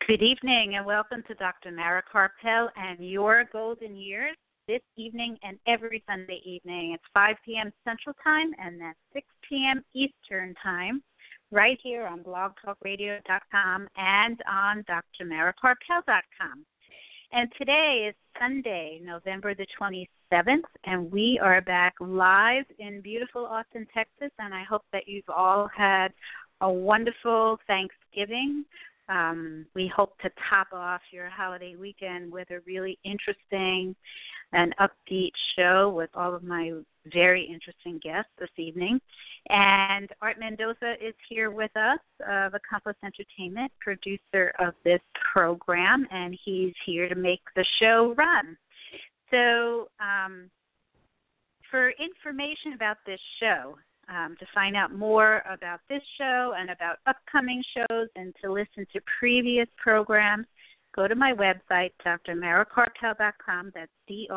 Good evening and welcome to Dr. Mara Karpel and Your Golden Years this evening and every Sunday evening. It's 5 p.m. Central Time and that's 6 p.m. Eastern Time right here on blogtalkradio.com and on drmarakarpel.com. And today is Sunday, November the 27th, and we are back live in beautiful Austin, Texas, and I hope that you've all had a wonderful Thanksgiving. We hope to top off your holiday weekend with a really interesting and upbeat show with all of my very interesting guests this evening. And Art Mendoza is here with us, of Accomplice Entertainment, producer of this program, and he's here to make the show run. So for information about this show, to find out more about this show and about upcoming shows and to listen to previous programs, go to my website, drmarakarpel.com, that's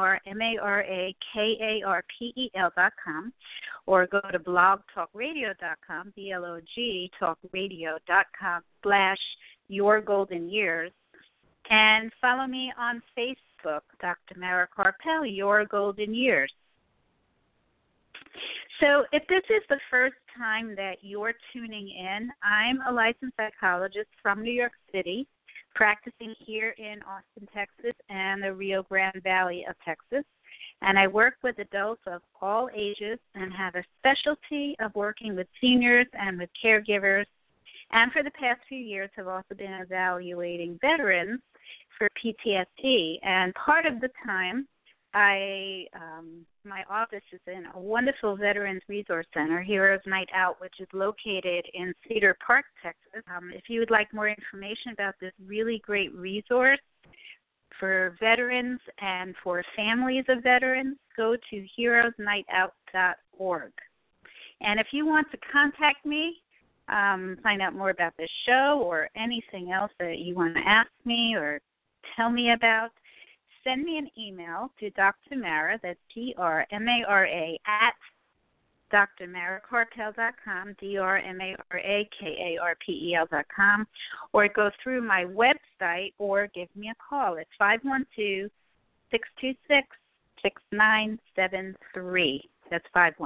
drmarakarpel.com, or go to blogtalkradio.com, blog talkradio.com/yourgoldenyears, and follow me on Facebook, Dr. Mara Karpel, Your Golden Years. So if this is the first time that you're tuning in, I'm a licensed psychologist from New York City, practicing here in Austin, Texas, and the Rio Grande Valley of Texas. And I work with adults of all ages and have a specialty of working with seniors and with caregivers. And for the past few years, have also been evaluating veterans for PTSD. And part of the time, my office is in a wonderful Veterans Resource Center, Heroes Night Out, which is located in Cedar Park, Texas. If you would like more information about this really great resource for veterans and for families of veterans, go to heroesnightout.org. And if you want to contact me, find out more about this show or anything else that you want to ask me or tell me about, send me an email to Dr. Mara, that's DRMARA, at drmarakarpel.com, drmarakarpel.com, or go through my website or give me a call at 512-626-6973. That's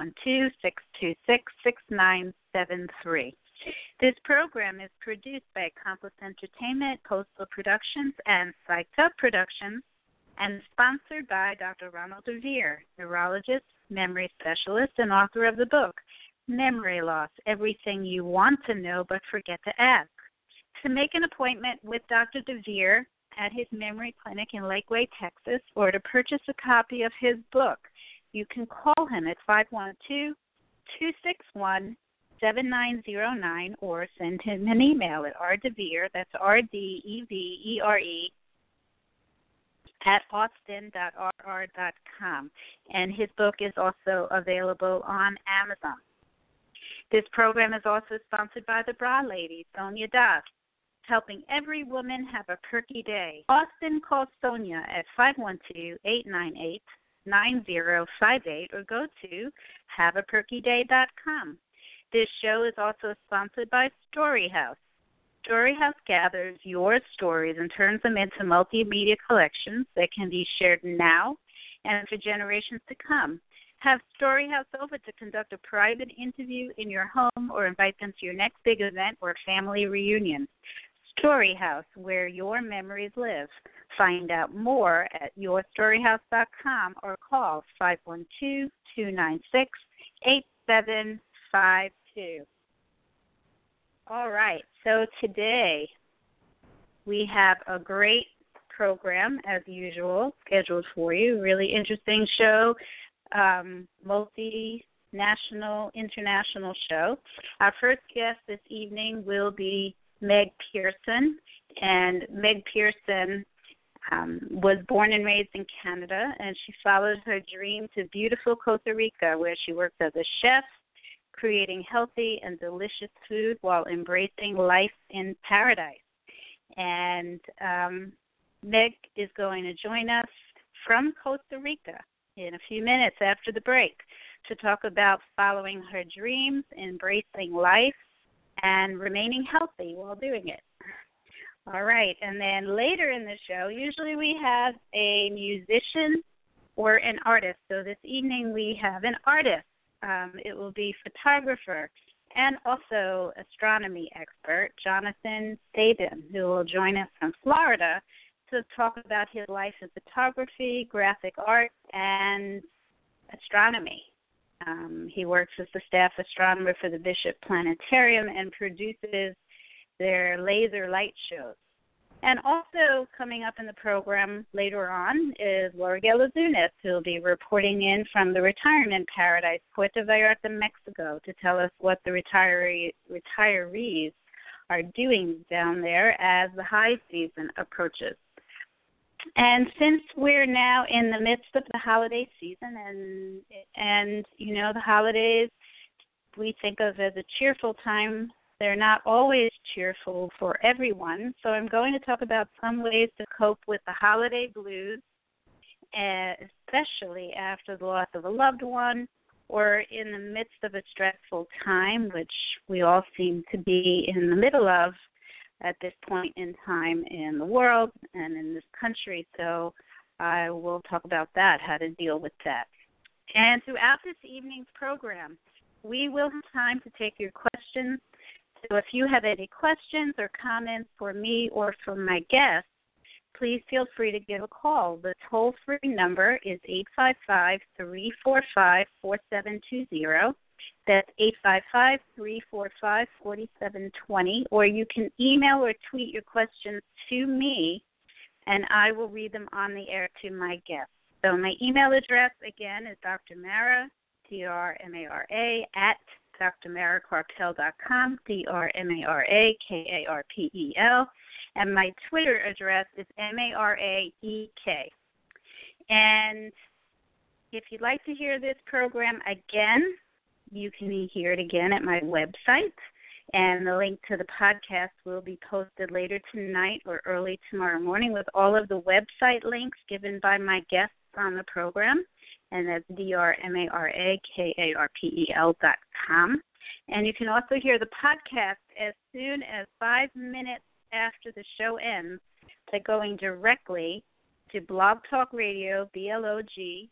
512-626-6973. This program is produced by Accomplice Entertainment, Postal Productions, and Psyched Up Productions, and sponsored by Dr. Ronald DeVere, neurologist, memory specialist, and author of the book, Memory Loss, Everything You Want to Know But Forget to Ask. To make an appointment with Dr. DeVere at his memory clinic in Lakeway, Texas, or to purchase a copy of his book, you can call him at 512-261-7909, or send him an email at rdevere, that's RDEVERE, at austin.rr.com, and his book is also available on Amazon. This program is also sponsored by the Bra Lady, Sonia Das, helping every woman have a perky day. Austin, call Sonia at 512-898-9058 or go to haveaperkyday.com. This show is also sponsored by Storyhouse. Storyhouse gathers your stories and turns them into multimedia collections that can be shared now and for generations to come. Have Storyhouse over to conduct a private interview in your home or invite them to your next big event or family reunion. Storyhouse, where your memories live. Find out more at yourstoryhouse.com or call 512-296-8752. All right, so today we have a great program, as usual, scheduled for you. Really interesting show, multinational, international show. Our first guest this evening will be Meg Pearson, and Meg Pearson was born and raised in Canada, and she followed her dream to beautiful Costa Rica, where she worked as a chef, creating healthy and delicious food while embracing life in paradise. And Meg is going to join us from Costa Rica in a few minutes after the break to talk about following her dreams, embracing life, and remaining healthy while doing it. All right, and then later in the show, usually we have a musician or an artist. So this evening we have an artist. It will be photographer and also astronomy expert, Jonathan Sabin, who will join us from Florida to talk about his life in photography, graphic art, and astronomy. He works as the staff astronomer for the Bishop Planetarium and produces their laser light shows. And also coming up in the program later on is Laura Galazunas, who will be reporting in from the retirement paradise, Puerto Vallarta, Mexico, to tell us what the retirees are doing down there as the high season approaches. And since we're now in the midst of the holiday season, and you know, the holidays we think of as a cheerful time, they're not always cheerful for everyone. So I'm going to talk about some ways to cope with the holiday blues, especially after the loss of a loved one or in the midst of a stressful time, which we all seem to be in the middle of at this point in time in the world and in this country. So I will talk about that, how to deal with that. And throughout this evening's program, we will have time to take your questions. So if you have any questions or comments for me or for my guests, please feel free to give a call. The toll-free number is 855-345-4720. That's 855-345-4720. Or you can email or tweet your questions to me, and I will read them on the air to my guests. So my email address, again, is drmara, D-R-M-A-R-A, at drmarakarpel.com, D-R-M-A-R-A-K-A-R-P-E-L, and my Twitter address is M-A-R-A-E-K. And if you'd like to hear this program again, you can hear it again at my website, and the link to the podcast will be posted later tonight or early tomorrow morning with all of the website links given by my guests on the program. And that's drmarakarpel.com. And you can also hear the podcast as soon as 5 minutes after the show ends by going directly to Blog Talk Radio, BLOG,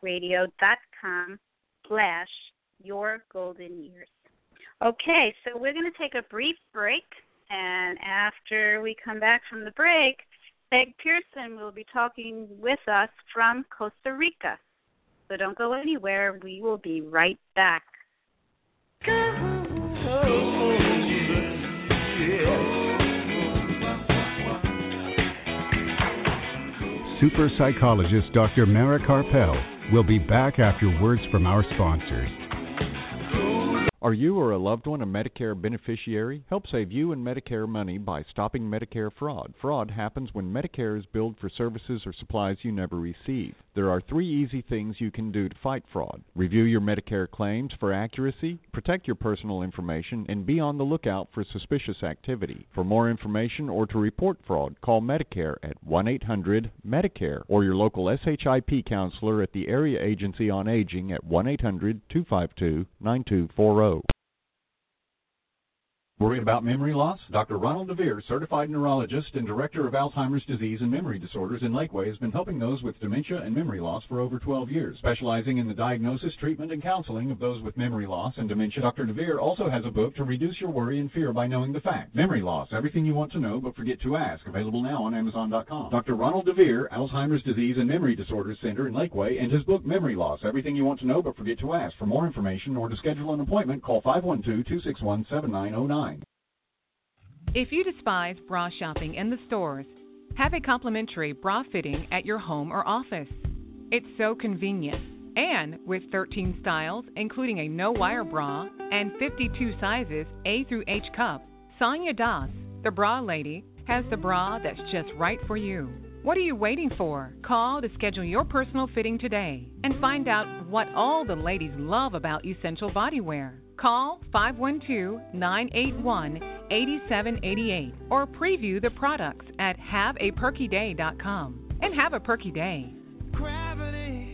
talkradio.com/yourgoldenyears. Okay, so we're going to take a brief break, and after we come back from the break, Peg Pearson will be talking with us from Costa Rica. So don't go anywhere. We will be right back. Super psychologist Dr. Mara Karpel will be back after words from our sponsors. Are you or a loved one a Medicare beneficiary? Help save you and Medicare money by stopping Medicare fraud. Fraud happens when Medicare is billed for services or supplies you never receive. There are 3 easy things you can do to fight fraud. Review your Medicare claims for accuracy, protect your personal information, and be on the lookout for suspicious activity. For more information or to report fraud, call Medicare at 1-800-MEDICARE or your local SHIP counselor at the Area Agency on Aging at 1-800-252-9240. Worried about memory loss? Dr. Ronald DeVere, certified neurologist and director of Alzheimer's disease and memory disorders in Lakeway, has been helping those with dementia and memory loss for over 12 years. Specializing in the diagnosis, treatment, and counseling of those with memory loss and dementia, Dr. DeVere also has a book to reduce your worry and fear by knowing the facts. Memory Loss, Everything You Want to Know But Forget to Ask, available now on Amazon.com. Dr. Ronald DeVere, Alzheimer's disease and memory disorders center in Lakeway, and his book, Memory Loss, Everything You Want to Know But Forget to Ask. For more information or to schedule an appointment, call 512-261-7909. If you despise bra shopping in the stores, have a complimentary bra fitting at your home or office. It's so convenient. And with 13 styles, including a no-wire bra and 52 sizes A through H cup, Sonia Das, the bra lady, has the bra that's just right for you. What are you waiting for? Call to schedule your personal fitting today and find out what all the ladies love about Essential Bodywear. Call 512-981-8788 or preview the products at haveaperkyday.com. And have a perky day. Gravity.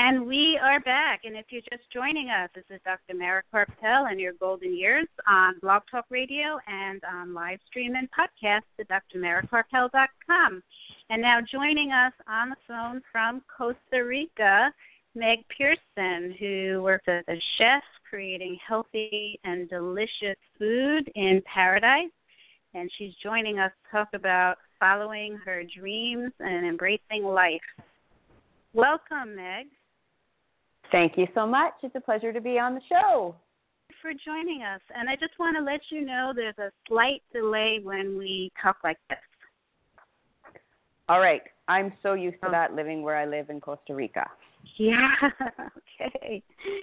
And we are back. And if you're just joining us, this is Dr. Mara Karpel and Your Golden Years on Blog Talk Radio and on live stream and podcast at drmarakarpel.com. And now joining us on the phone from Costa Rica, Meg Pearson, who works as a chef creating healthy and delicious food in paradise. And she's joining us to talk about following her dreams and embracing life. Welcome, Meg. Thank you so much. It's a pleasure to be on the show. Thanks for joining us. And I just want to let you know there's a slight delay when we talk like this. All right. I'm so used to that living where I live in Costa Rica. Yeah. Okay.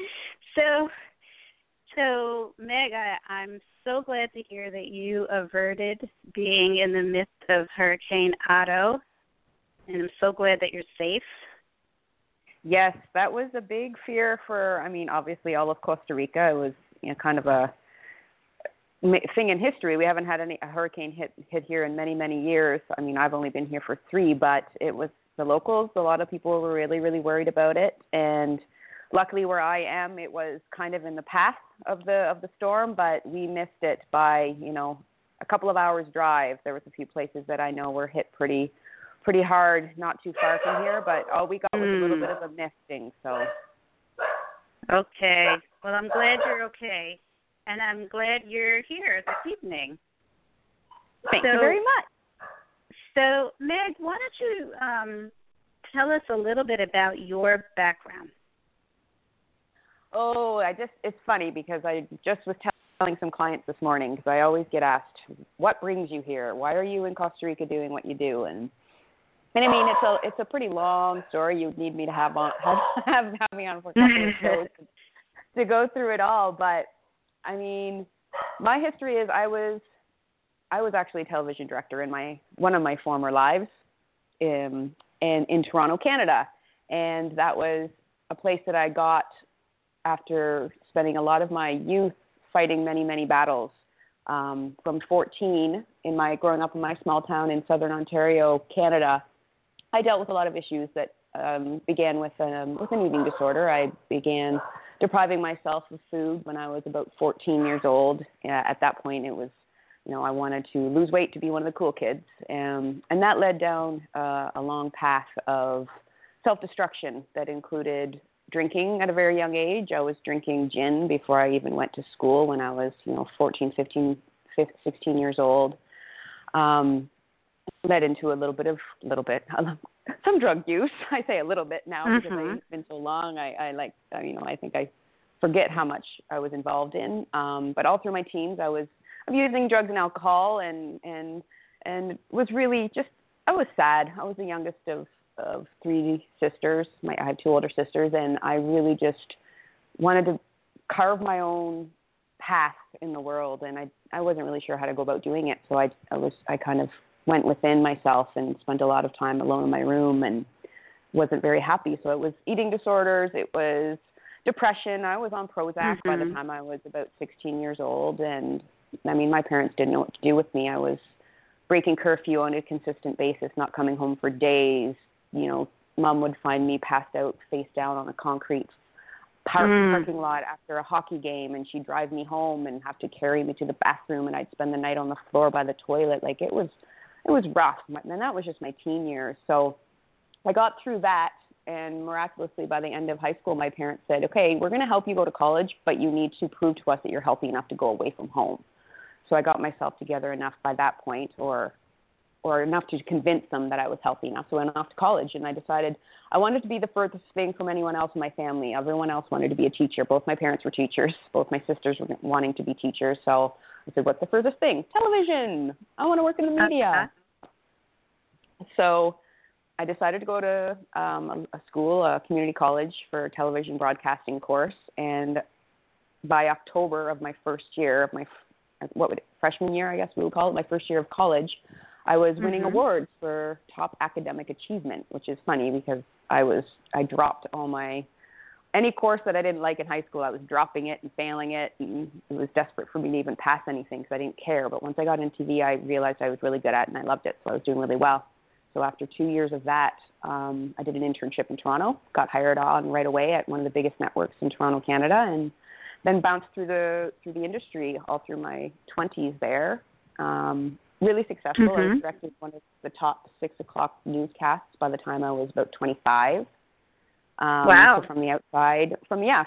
So Meg, I'm so glad to hear that you averted being in the midst of Hurricane Otto, and I'm so glad that you're safe. Yes, that was a big fear for, obviously all of Costa Rica. It was, kind of a thing in history. We haven't had a hurricane hit here in many, many years. I've only been here for 3, but it was the locals. A lot of people were really, really worried about it, and luckily where I am, it was kind of in the path of the storm, but we missed it by, a couple of hours drive. There was a few places that I know were hit pretty hard, not too far from here, but all we got was a little bit of a misting. So. Okay. Well, I'm glad you're okay, and I'm glad you're here this evening. Thank you very much. So, Meg, why don't you tell us a little bit about your background? Oh, it's funny because I just was telling some clients this morning, because I always get asked, what brings you here? Why are you in Costa Rica doing what you do? And it's a pretty long story. You'd need me to have me on for a couple of shows to go through it all. But my history is I was actually a television director in one of my former lives in Toronto, Canada, and that was a place that I got after spending a lot of my youth fighting many, many battles. From 14, growing up in my small town in southern Ontario, Canada, I dealt with a lot of issues that began with an eating disorder. I began depriving myself of food when I was about 14 years old. At that point, it was, I wanted to lose weight to be one of the cool kids. And that led down a long path of self-destruction that included drinking at a very young age. I was drinking gin before I even went to school when I was, 14, 15, 16 years old. Led into some drug use. I say a little bit now because it's been so long. I think I forget how much I was involved in. But all through my teens, I was abusing drugs and alcohol, and was really I was sad. I was the youngest of 3 sisters. I had 2 older sisters, and I really just wanted to carve my own path in the world, and I wasn't really sure how to go about doing it. So I kind of went within myself and spent a lot of time alone in my room and wasn't very happy. So it was eating disorders, it was depression. I was on Prozac by the time I was about 16 years old, and my parents didn't know what to do with me. I was breaking curfew on a consistent basis, not coming home for days. Mom would find me passed out face down on a concrete parking lot after a hockey game, and she'd drive me home and have to carry me to the bathroom, and I'd spend the night on the floor by the toilet. It was rough. And that was just my teen years. So I got through that, and miraculously by the end of high school, my parents said, okay, we're going to help you go to college, but you need to prove to us that you're healthy enough to go away from home. So I got myself together enough by that point, or enough to convince them that I was healthy enough. So I went off to college, and I decided I wanted to be the furthest thing from anyone else in my family. Everyone else wanted to be a teacher. Both my parents were teachers. Both my sisters were wanting to be teachers. So I said, what's the furthest thing? Television. I want to work in the media. So I decided to go to a community college for a television broadcasting course. And by October of my first year of freshman year, I guess we would call it, my first year of college, I was winning awards for top academic achievement, which is funny because I dropped any course that I didn't like in high school. I was dropping it and failing it, and it was desperate for me to even pass anything because I didn't care. But once I got into TV, I realized I was really good at it and I loved it, so I was doing really well. So after 2 years of that, I did an internship in Toronto, got hired on right away at one of the biggest networks in Toronto, Canada, and then bounced through the industry all through my 20s there. Really successful. I was directed one of the top 6 o'clock newscasts by the time I was about 25. Wow. So from the outside,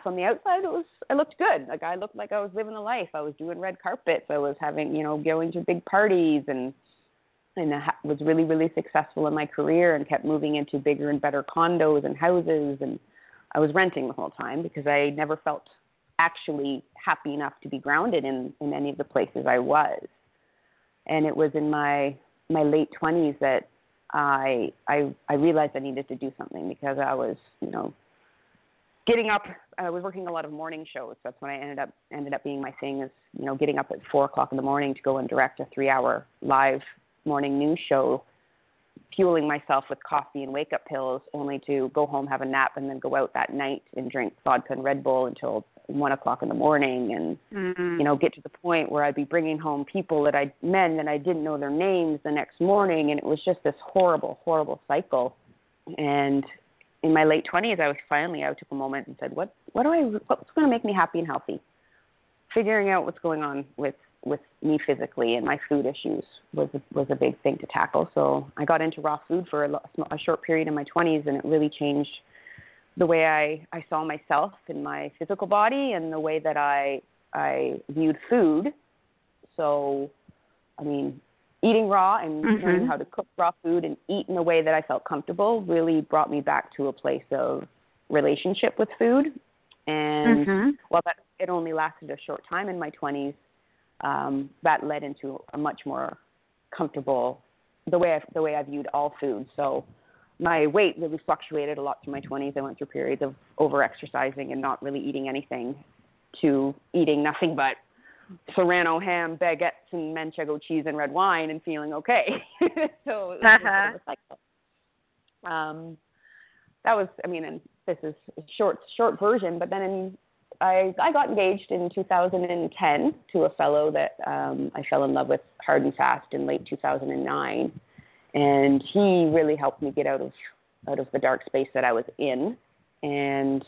I looked good. Like I looked like I was living a life. I was doing red carpets. I was having, going to big parties and was really, really successful in my career and kept moving into bigger and better condos and houses. And I was renting the whole time because I never felt actually happy enough to be grounded in any of the places I was. And it was in my late 20s that I realized I needed to do something because I was, getting up. I was working a lot of morning shows. That's when I ended up being my thing is, getting up at 4 o'clock in the morning to go and direct a 3-hour live morning news show, fueling myself with coffee and wake-up pills, only to go home, have a nap, and then go out that night and drink vodka and Red Bull until 1 o'clock in the morning, and get to the point where I'd be bringing home men that I didn't know their names the next morning, and it was just this horrible, horrible cycle. And in my late 20s, I took a moment and said, what's going to make me happy and healthy? Figuring out what's going on with me physically, and my food issues was a big thing to tackle. So I got into raw food for a short period in my 20s, and it really changed the way I saw myself in my physical body and the way that I viewed food. So, eating raw and learning how to cook raw food and eat in a way that I felt comfortable really brought me back to a place of relationship with food. And while it only lasted a short time in my 20s, that led into a much more comfortable, the way I viewed all food. So my weight really fluctuated a lot through my 20s. I went through periods of over-exercising and not really eating anything to eating nothing but Serrano ham, baguettes, and Manchego cheese and red wine and feeling okay. So it was a bit of a cycle. That was, and this is a short version, but then I got engaged in 2010 to a fellow that I fell in love with hard and fast in late 2009. And he really helped me get out of the dark space that I was in. And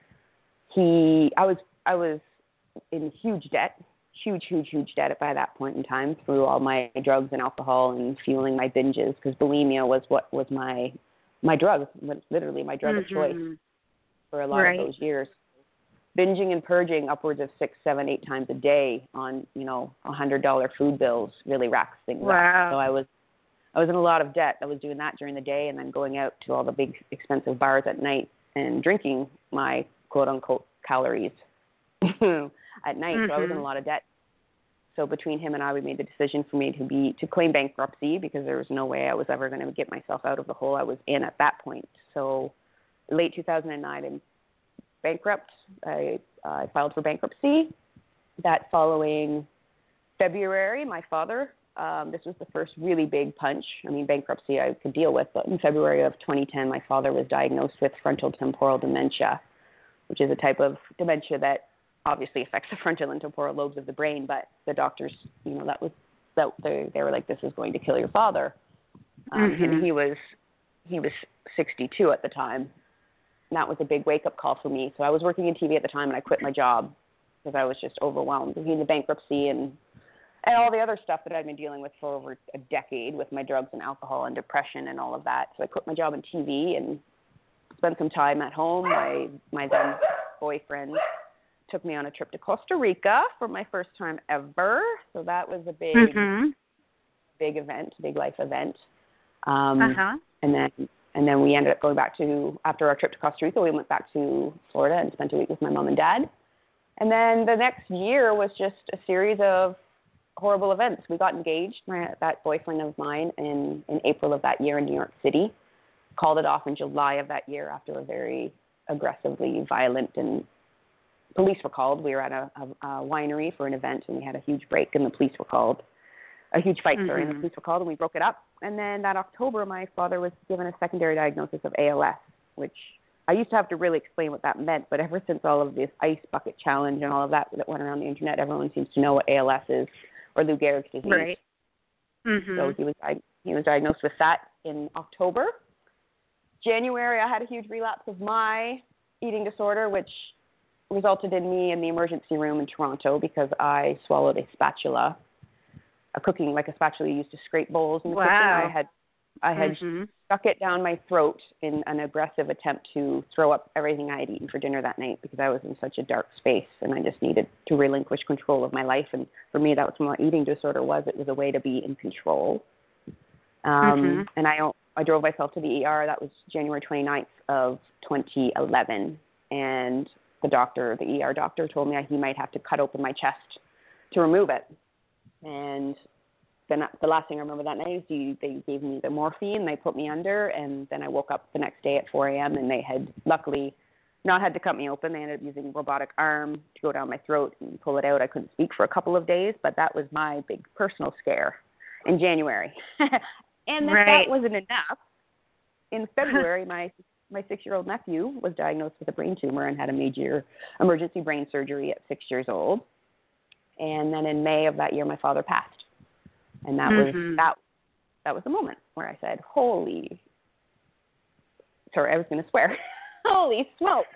I was in huge debt by that point in time through all my drugs and alcohol and fueling my binges, because bulimia was what was my drug, literally my drug of choice for a lot of those years. Binging and purging upwards of 6, 7, 8 times a day on, $100 food bills really racks things up. So I was in a lot of debt. I was doing that during the day and then going out to all the big expensive bars at night and drinking my quote unquote calories at night. So I was in a lot of debt. So between him and I, we made the decision for me to claim bankruptcy, because there was no way I was ever going to get myself out of the hole I was in at that point. So late 2009, I'm bankrupt. I filed for bankruptcy. That following February, my father, this was the first really big punch. Bankruptcy I could deal with, but in February of 2010, my father was diagnosed with frontal temporal dementia, which is a type of dementia that obviously affects the frontal and temporal lobes of the brain, but the doctors, they were like, this is going to kill your father. And he was 62 at the time. And that was a big wake-up call for me. So I was working in TV at the time, and I quit my job because I was just overwhelmed between the bankruptcy and all the other stuff that I'd been dealing with for over a decade with my drugs and alcohol and depression and all of that. So I quit my job in TV and spent some time at home. My then boyfriend took me on a trip to Costa Rica for my first time ever. So that was a big event, big life event. And then we ended up going back to, after our trip to Costa Rica, we went back to Florida and spent a week with my mom and dad. And then the next year was just a series of horrible events. We got engaged, that boyfriend of mine, in April of that year in New York City. Called it off in July of that year after a very aggressively violent, and police were called. We were at a winery for an event, and we had a huge break, and the police were called. A huge fight, and the police were called, and we broke it up. And then that October, my father was given a secondary diagnosis of ALS, which I used to have to really explain what that meant, but ever since all of this ice bucket challenge and all of that went around the internet, everyone seems to know what ALS is, or Lou Gehrig's disease. Right. So he was diagnosed with that in October. January, I had a huge relapse of my eating disorder, which resulted in me in the emergency room in Toronto because I swallowed a spatula, a spatula used to scrape bowls in the kitchen. I had stuck it down my throat in an aggressive attempt to throw up everything I had eaten for dinner that night because I was in such a dark space and I just needed to relinquish control of my life. And for me, that was what my eating disorder was. It was a way to be in control. And I drove myself to the ER. That was January 29th of 2011. And the ER doctor told me he might have to cut open my chest to remove it. And then the last thing I remember that night is they gave me the morphine, they put me under, and then I woke up the next day at 4 a.m. and they had luckily not had to cut me open. They ended up using a robotic arm to go down my throat and pull it out. I couldn't speak for a couple of days, but that was my big personal scare in January. And that wasn't enough. In February, my 6-year-old nephew was diagnosed with a brain tumor and had a major emergency brain surgery at 6 years old. And then in May of that year, my father passed. And that was the moment where I said, holy smokes.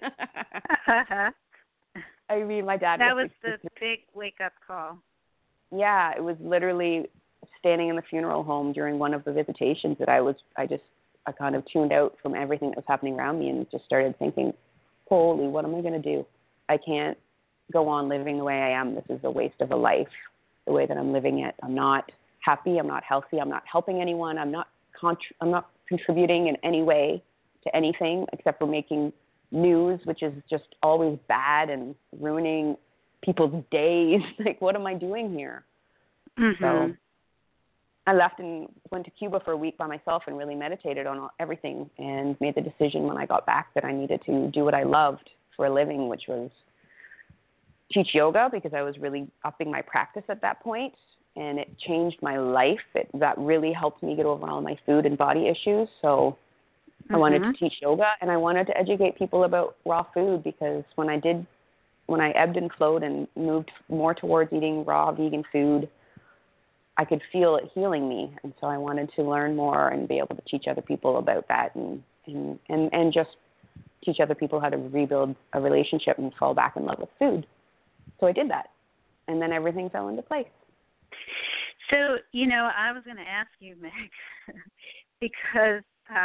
I mean, my dad That was the big wake-up call. Yeah, it was literally standing in the funeral home during one of the visitations that I kind of tuned out from everything that was happening around me and just started thinking, holy, what am I going to do? I can't go on living the way I am. This is a waste of a life, the way that I'm living it. I'm not happy. I'm not healthy. I'm not helping anyone. I'm not contributing in any way to anything except for making news, which is just always bad and ruining people's days. Like, what am I doing here? So I left and went to Cuba for a week by myself and really meditated on everything and made the decision when I got back that I needed to do what I loved for a living, which was teach yoga, because I was really upping my practice at that point, and it changed my life. That really helped me get over all my food and body issues. So I wanted to teach yoga, and I wanted to educate people about raw food, because when I ebbed and flowed and moved more towards eating raw vegan food, I could feel it healing me. And so I wanted to learn more and be able to teach other people about that and just teach other people how to rebuild a relationship and fall back in love with food. So I did that. And then everything fell into place. So, I was going to ask you, Meg, because,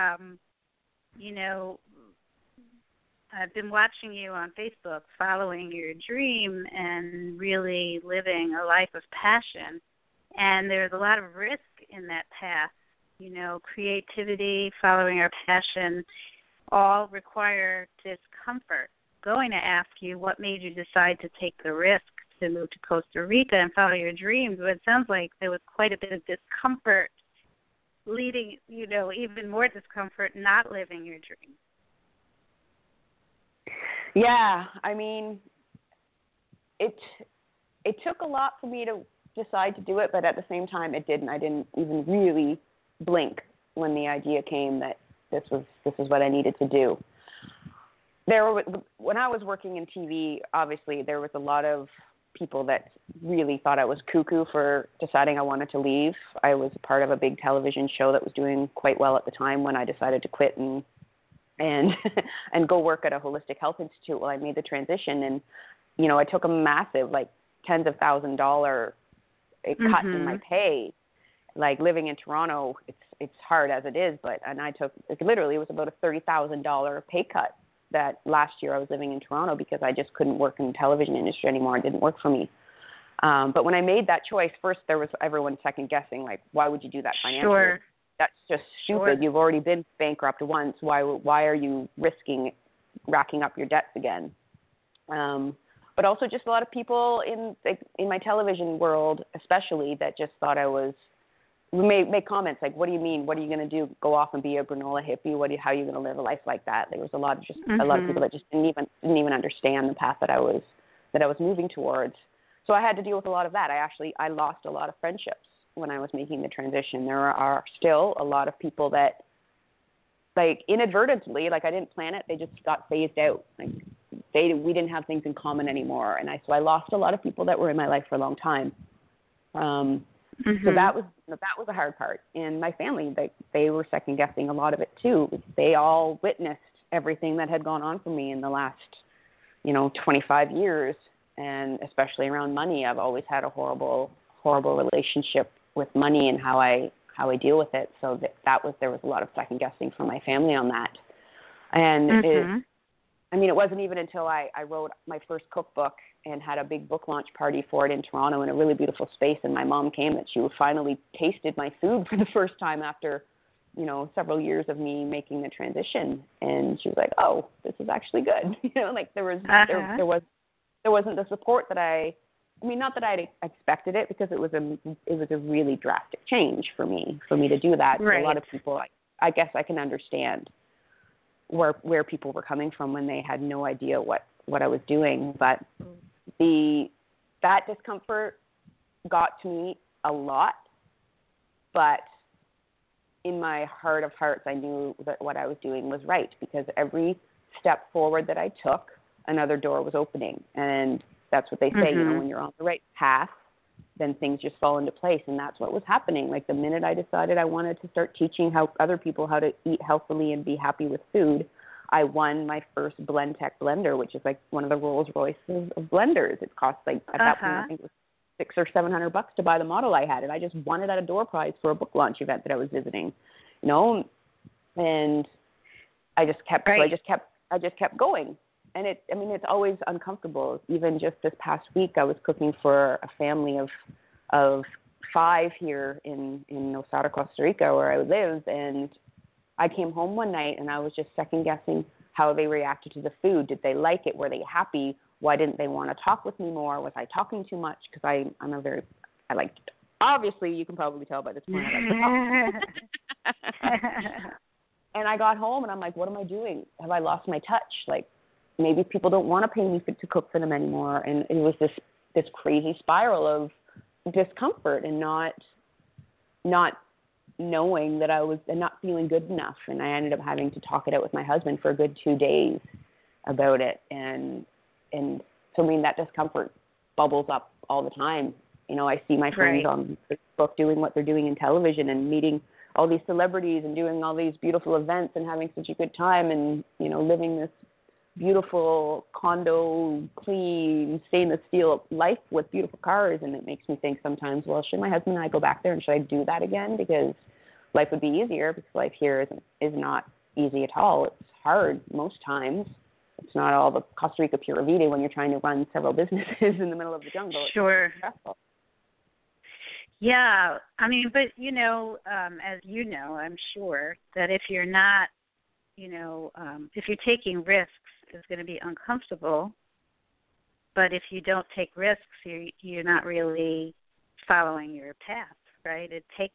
I've been watching you on Facebook, following your dream and really living a life of passion. And there's a lot of risk in that path. Creativity, following our passion, all require discomfort. Going to ask you what made you decide to take the risk to move to Costa Rica and follow your dreams, but it sounds like there was quite a bit of discomfort leading, even more discomfort not living your dream. Yeah, I mean, it took a lot for me to decide to do it, but at the same time it didn't. I didn't even really blink when the idea came that this is what I needed to do. When I was working in TV, obviously there was a lot of people that really thought I was cuckoo for deciding I wanted to leave. I was a part of a big television show that was doing quite well at the time when I decided to quit and go work at a holistic health institute while I made the transition. And, I took a massive, tens of $1,000s cut in my pay. Like, living in Toronto, it's hard as it is, and I took, literally, it was about a $30,000 pay cut that last year I was living in Toronto because I just couldn't work in the television industry anymore. It didn't work for me. But when I made that choice, first there was everyone second guessing, why would you do that financially? Sure. That's just stupid. Sure. You've already been bankrupt once. Why are you risking racking up your debts again? But also just a lot of people in my television world, especially, that just thought I was, make comments like, what do you mean? What are you going to do? Go off and be a granola hippie? How are you going to live a life like that? There was a lot of people that just didn't even understand the path that I was moving towards. So I had to deal with a lot of that. I lost a lot of friendships when I was making the transition. There are still a lot of people that, inadvertently, I didn't plan it, they just got phased out. We didn't have things in common anymore. And so I lost a lot of people that were in my life for a long time. So that was the hard part. And my family, they were second guessing a lot of it too. They all witnessed everything that had gone on for me in the last, 25 years, and especially around money. I've always had a horrible relationship with money and how I deal with it. So there was a lot of second guessing from my family on that. And it wasn't even until I wrote my first cookbook and had a big book launch party for it in Toronto in a really beautiful space, and my mom came, that she finally tasted my food for the first time after, several years of me making the transition. And she was like, "Oh, this is actually good." There wasn't the support that not that I expected it, because it was a really drastic change for me to do that. Right. For a lot of people, I guess I can understand where people were coming from when they had no idea what I was doing. But that discomfort got to me a lot. But in my heart of hearts, I knew that what I was doing was right, because every step forward that I took, another door was opening. And that's what they say, when you're on the right path, then things just fall into place. And that's what was happening. Like the minute I decided I wanted to start teaching other people how to eat healthily and be happy with food, I won my first Blendtec blender, which is like one of the Rolls Royces of blenders. It cost at that point, I think it was $600 or $700 to buy the model I had. And I just won it at a door prize for a book launch event that I was visiting, and I just kept, right. so I just kept going. And it's always uncomfortable. Even just this past week, I was cooking for a family of 5 here in Nosara, Costa Rica, where I live. And I came home one night and I was just second guessing how they reacted to the food. Did they like it? Were they happy? Why didn't they want to talk with me more? Was I talking too much? Because I like, obviously you can probably tell by this point, I like to talk. And I got home and I'm like, what am I doing? Have I lost my touch? Like, maybe people don't want to pay me to cook for them anymore. And it was this crazy spiral of discomfort and not knowing that I was, and not feeling good enough. And I ended up having to talk it out with my husband for a good 2 days about it. And so, that discomfort bubbles up all the time. I see my friends on Facebook doing what they're doing in television and meeting all these celebrities and doing all these beautiful events and having such a good time and, living this beautiful condo, clean, stainless steel life with beautiful cars. And it makes me think sometimes, well, should my husband and I go back there and should I do that again? Because life would be easier, because life here is not easy at all. It's hard most times. It's not all the Costa Rica Pura Vida when you're trying to run several businesses in the middle of the jungle. Sure. Yeah. But, as you know, I'm sure that if you're not, if you're taking risks, it's going to be uncomfortable. But if you don't take risks, you're not really following your path, right? It takes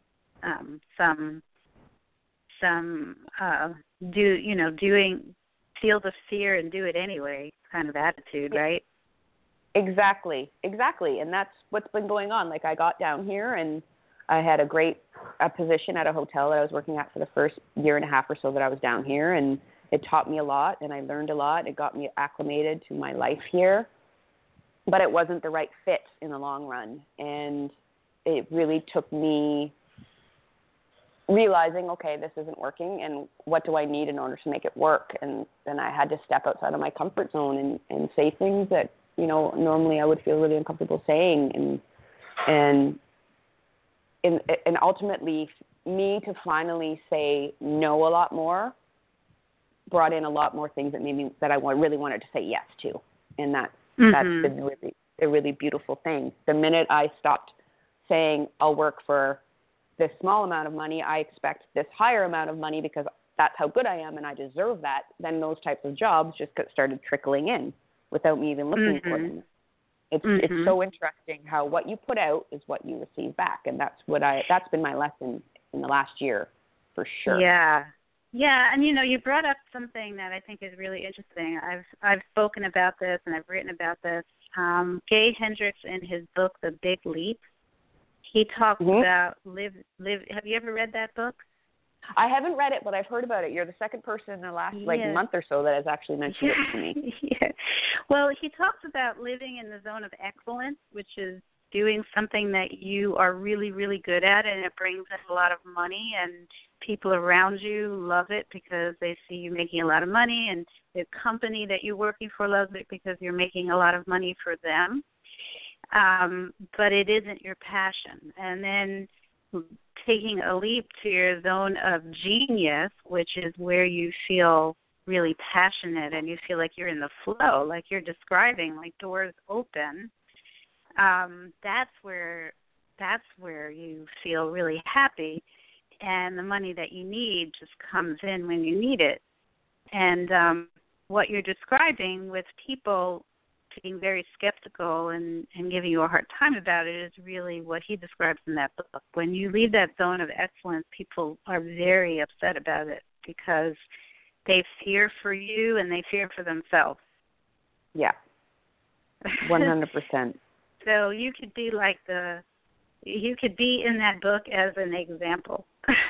feel the fear and do it anyway kind of attitude, right? Exactly. And that's what's been going on. Like, I got down here and I had a position at a hotel that I was working at for the first year and a half or so that I was down here, and it taught me a lot and I learned a lot. It got me acclimated to my life here, but it wasn't the right fit in the long run. And it really took me realizing, okay, this isn't working, and what do I need in order to make it work? And then I had to step outside of my comfort zone and say things that, normally I would feel really uncomfortable saying. And ultimately, me to finally say no a lot more brought in a lot more things that I really wanted to say yes to. And that's been a really beautiful thing. The minute I stopped saying I'll work for this small amount of money, I expect this higher amount of money because that's how good I am and I deserve that, then those types of jobs just started trickling in without me even looking for them. It's so interesting how what you put out is what you receive back, and that's been my lesson in the last year, for sure. Yeah, and you brought up something that I think is really interesting. I've spoken about this and I've written about this. Gay Hendricks, in his book The Big Leap, he talks about live. Have you ever read that book? I haven't read it, but I've heard about it. You're the second person in the last month or so that has actually mentioned it to me. Yeah. Well, he talks about living in the zone of excellence, which is doing something that you are really, really good at, and it brings in a lot of money, and people around you love it because they see you making a lot of money, and the company that you're working for loves it because you're making a lot of money for them. But it isn't your passion. And then taking a leap to your zone of genius, which is where you feel really passionate and you feel like you're in the flow, like you're describing, like doors open, that's where you feel really happy, and the money that you need just comes in when you need it. And what you're describing with people being very skeptical and giving you a hard time about it is really what he describes in that book. When you leave that zone of excellence, people are very upset about it because they fear for you and they fear for themselves. Yeah, 100%. So you could be you could be in that book as an example.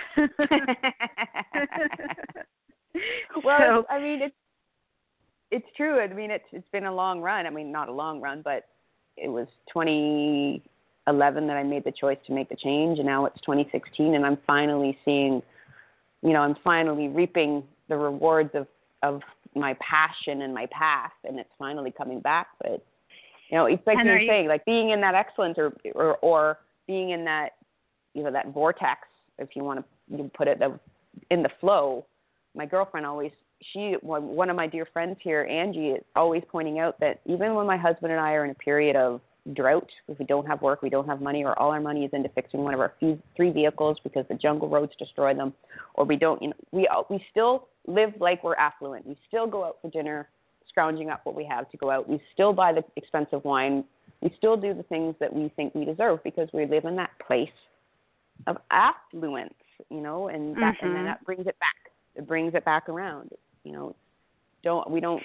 Well, so, I mean, it's true. I mean, it's been a long run. I mean, not a long run, but it was 2011 that I made the choice to make the change, and now it's 2016, and I'm finally seeing, I'm finally reaping the rewards of my passion and my path, and it's finally coming back. But it's like you're saying, like being in that excellence or being in that that vortex, if you want to put it, in the flow. My girlfriend one of my dear friends here, Angie, is always pointing out that even when my husband and I are in a period of drought, if we don't have work, we don't have money, or all our money is into fixing one of our 3 vehicles because the jungle roads destroy them, or we don't, we still live like we're affluent. We still go out for dinner, scrounging up what we have to go out. We still buy the expensive wine. We still do the things that we think we deserve because we live in that place of affluence, and that, and then that brings it back. It brings it back around. We don't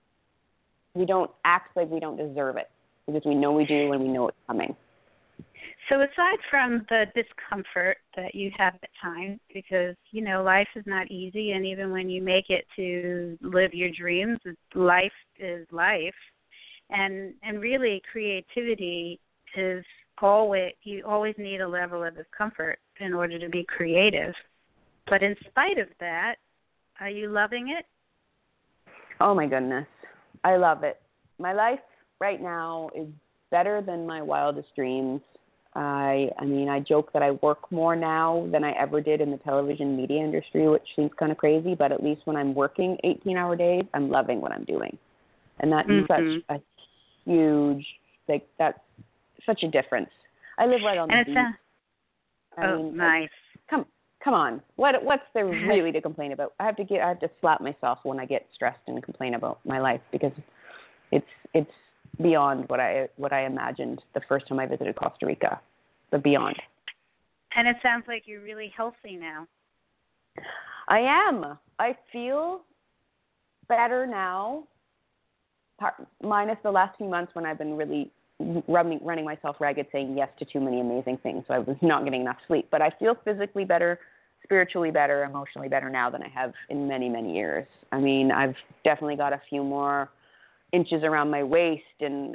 act like we don't deserve it because we know we do and we know it's coming. So aside from the discomfort that you have at times, because, life is not easy, and even when you make it to live your dreams, life is life. And really creativity is you always need a level of discomfort in order to be creative. But in spite of that, are you loving it? Oh, my goodness. I love it. My life right now is better than my wildest dreams. I joke that I work more now than I ever did in the television media industry, which seems kind of crazy, but at least when I'm working 18-hour days, I'm loving what I'm doing. And that's such a huge, that's such a difference. I live right on the beach. Nice. Come on. What's there really to complain about? I have to slap myself when I get stressed and complain about my life because it's beyond what I imagined the first time I visited Costa Rica. But beyond. And it sounds like you're really healthy now. I am. I feel better now, minus the last few months when I've been really running myself ragged, saying yes to too many amazing things. So I was not getting enough sleep. But I feel physically better, spiritually better, emotionally better now than I have in many, many years. I mean, I've definitely got a few more inches around my waist and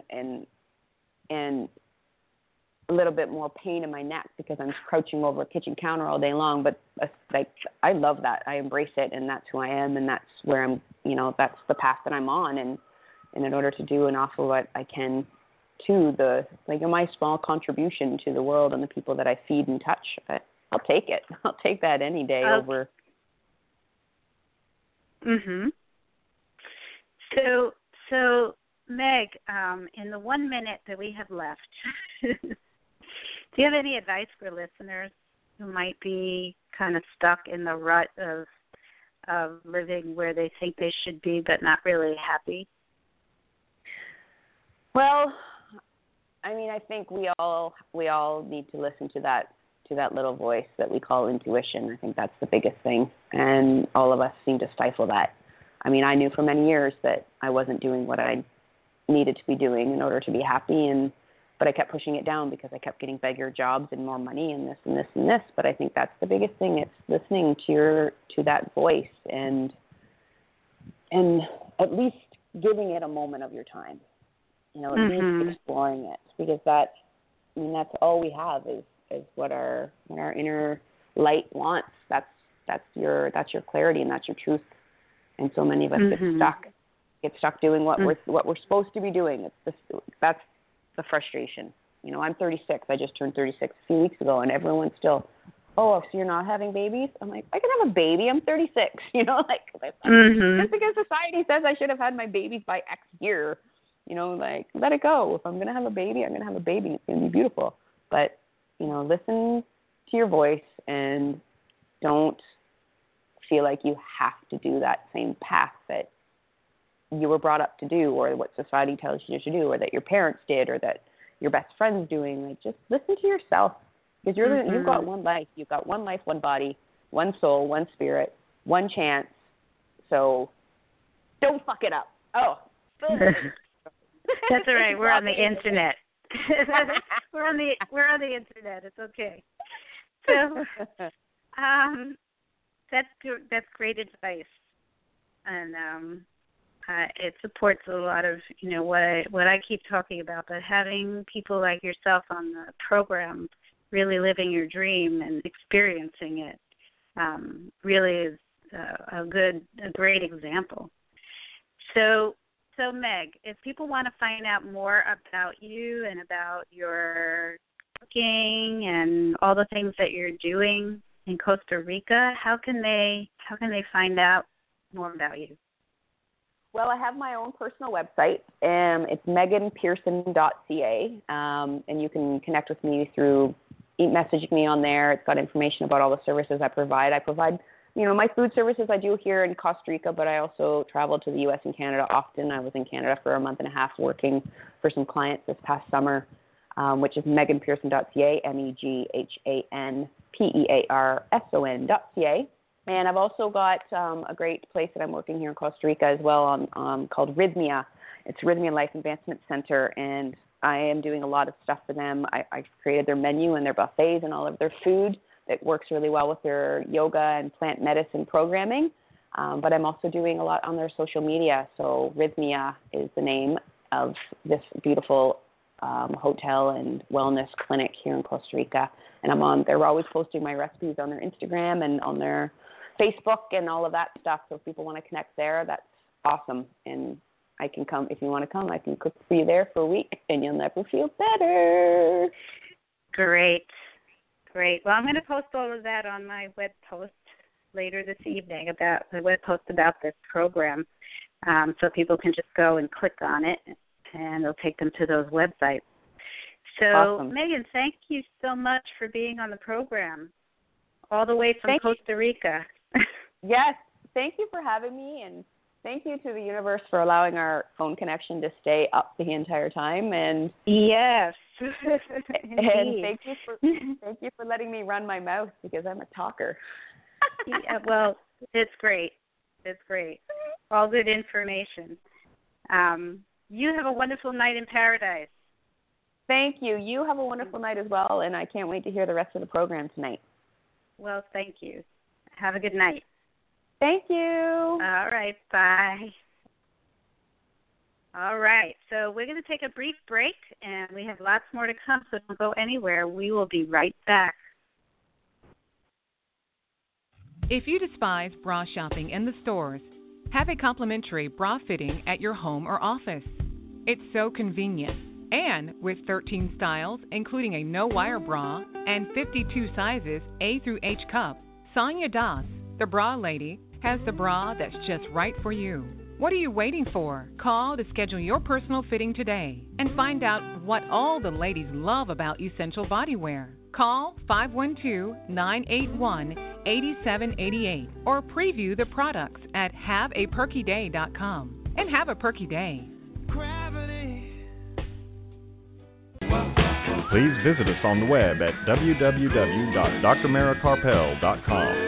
a little bit more pain in my neck because I'm crouching over a kitchen counter all day long. But I love that. I embrace it, and that's who I am, and that's where I'm. That's the path that I'm on, and in order to do an awful lot I can to my small contribution to the world and the people that I feed and touch. I'll take it. I'll take that any day over. So Meg, in the 1 minute that we have left, do you have any advice for listeners who might be kind of stuck in the rut of living where they think they should be but not really happy? Well, I mean, I think we all need to listen to that little voice that we call intuition. I think that's the biggest thing, and all of us seem to stifle that. I mean, I knew for many years that I wasn't doing what I needed to be doing in order to be happy, but I kept pushing it down because I kept getting bigger jobs and more money and this and this and this. But I think that's the biggest thing. It's listening to that voice and at least giving it a moment of your time. At least exploring it, because I mean, that's all we have is what our inner light wants. That's your clarity and that's your truth. And so many of us get stuck doing what we're supposed to be doing. That's the frustration. You know, I'm 36. I just turned 36 a few weeks ago, and everyone's still, oh, so you're not having babies? I'm like, I can have a baby. I'm 36. You know, like just because society says I should have had my babies by X year, you know, like let it go. If I'm gonna have a baby, I'm gonna have a baby. It's gonna be beautiful. But you know, listen to your voice and don't feel like you have to do that same path that you were brought up to do, or what society tells you to do, or that your parents did, or that your best friend's doing. Like, just listen to yourself, because you've got one life. You've got one life, one body, one soul, one spirit, one chance. So don't fuck it up. Oh, that's all right. We're on the internet. we're on the internet. It's okay. So, that's great advice, and it supports a lot of, you know, what I keep talking about. But having people like yourself on the program, really living your dream and experiencing it, really is a great example. So Meg, if people want to find out more about you and about your cooking and all the things that you're doing in Costa Rica, how can they find out more about you? Well, I have my own personal website. It's meganpearson.ca, and you can connect with me through messaging me on there. It's got information about all the services I provide. I provide, you know, my food services I do here in Costa Rica, but I also travel to the U.S. and Canada often. I was in Canada for a month and a half working for some clients this past summer, which is meganpearson.ca, meganpearson.ca. And I've also got a great place that I'm working here in Costa Rica as well on called Rhythmia. It's Rhythmia Life Advancement Center, and I am doing a lot of stuff for them. I've created their menu and their buffets and all of their food that works really well with their yoga and plant medicine programming. But I'm also doing a lot on their social media. So Rhythmia is the name of this beautiful hotel and wellness clinic here in Costa Rica. And they're always posting my recipes on their Instagram and on their Facebook and all of that stuff. So if people want to connect there, that's awesome. And I can come, if you want to come, I can cook for you there for a week and you'll never feel better. Great. Well, I'm going to post all of that on my web post later this evening, about the web post about this program. So people can just go and click on it and it'll take them to those websites. So, awesome. Megan, thank you so much for being on the program, all the way from Costa Rica. Yes, thank you for having me, and thank you to the universe for allowing our phone connection to stay up the entire time. And yes, and thank you for letting me run my mouth, because I'm a talker. Yeah, well, it's great. All good information. You have a wonderful night in paradise. Thank you. You have a wonderful night as well, and I can't wait to hear the rest of the program tonight. Well, thank you. Have a good night. Thank you. All right, bye. All right, so we're going to take a brief break, and we have lots more to come, so don't go anywhere. We will be right back. If you despise bra shopping in the stores, have a complimentary bra fitting at your home or office. It's so convenient. And with 13 styles, including a no-wire bra and 52 sizes A through H cup, Sonia Das, the bra lady, has the bra that's just right for you. What are you waiting for? Call to schedule your personal fitting today and find out what all the ladies love about Essential Bodywear. Call 512-981-8788 or preview the products at haveaperkyday.com. And have a perky day. Please visit us on the web at www.drmarakarpel.com.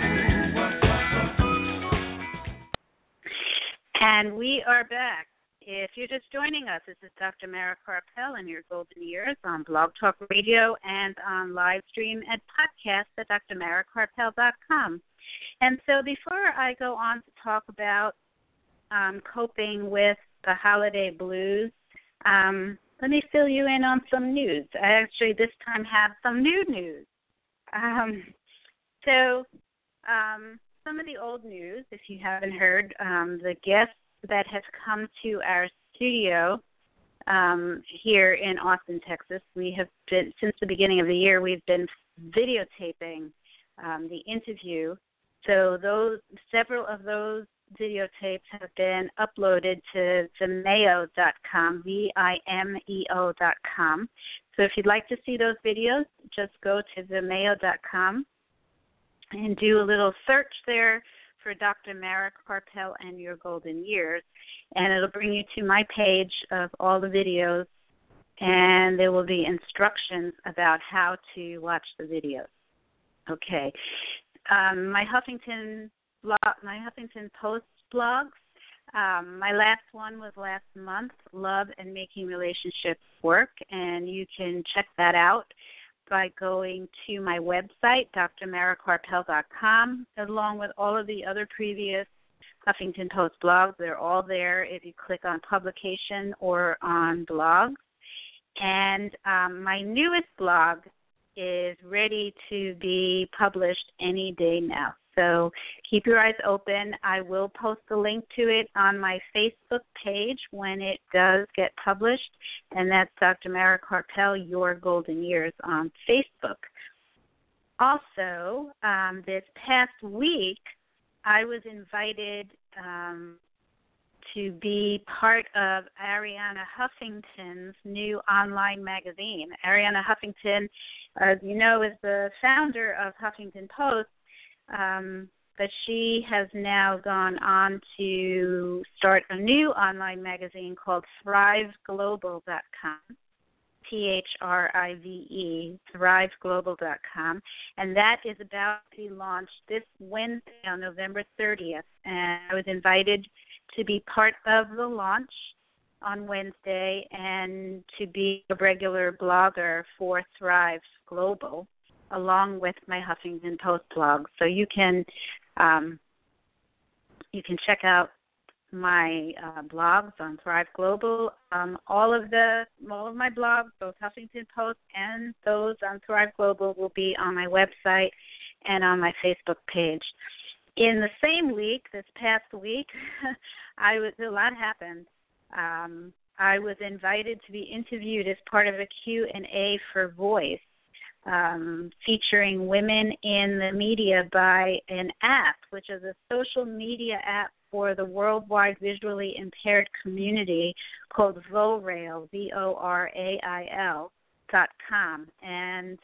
And we are back. If you're just joining us, this is Dr. Mara Karpel in your golden years on Blog Talk Radio and on live stream and podcast at drmarakarpel.com. And so before I go on to talk about coping with the holiday blues, let me fill you in on some news. I actually this time have some new news. Some of the old news, if you haven't heard, the guests that have come to our studio here in Austin, Texas, we have been, since the beginning of the year, we've been videotaping the interview. So several of those videotapes have been uploaded to vimeo.com, vimeo.com. So if you'd like to see those videos, just go to vimeo.com and do a little search there for Dr. Mara Karpel and Your Golden Years, and it'll bring you to my page of all the videos, and there will be instructions about how to watch the videos. Okay. My Huffington Post blogs. My last one was last month, Love and Making Relationships Work, and you can check that out by going to my website, drmarakarpel.com, along with all of the other previous Huffington Post blogs. They're all there if you click on publication or on blogs. And my newest blog is ready to be published any day now. So keep your eyes open. I will post a link to it on my Facebook page when it does get published, and that's Dr. Mara Karpel, Your Golden Years on Facebook. Also, this past week, I was invited to be part of Arianna Huffington's new online magazine. Arianna Huffington, as you know, is the founder of Huffington Post, but she has now gone on to start a new online magazine called ThriveGlobal.com, THRIVE, ThriveGlobal.com, and that is about to be launched this Wednesday on November 30th, and I was invited to be part of the launch on Wednesday and to be a regular blogger for Thrive Global, along with my Huffington Post blog. So you can check out my blogs on Thrive Global. All of my blogs, both Huffington Post and those on Thrive Global, will be on my website and on my Facebook page. In the same week, this past week, a lot happened. I was invited to be interviewed as part of a Q&A for Voice, featuring women in the media by an app, which is a social media app for the worldwide visually impaired community called VORAIL, VORAIL.com. And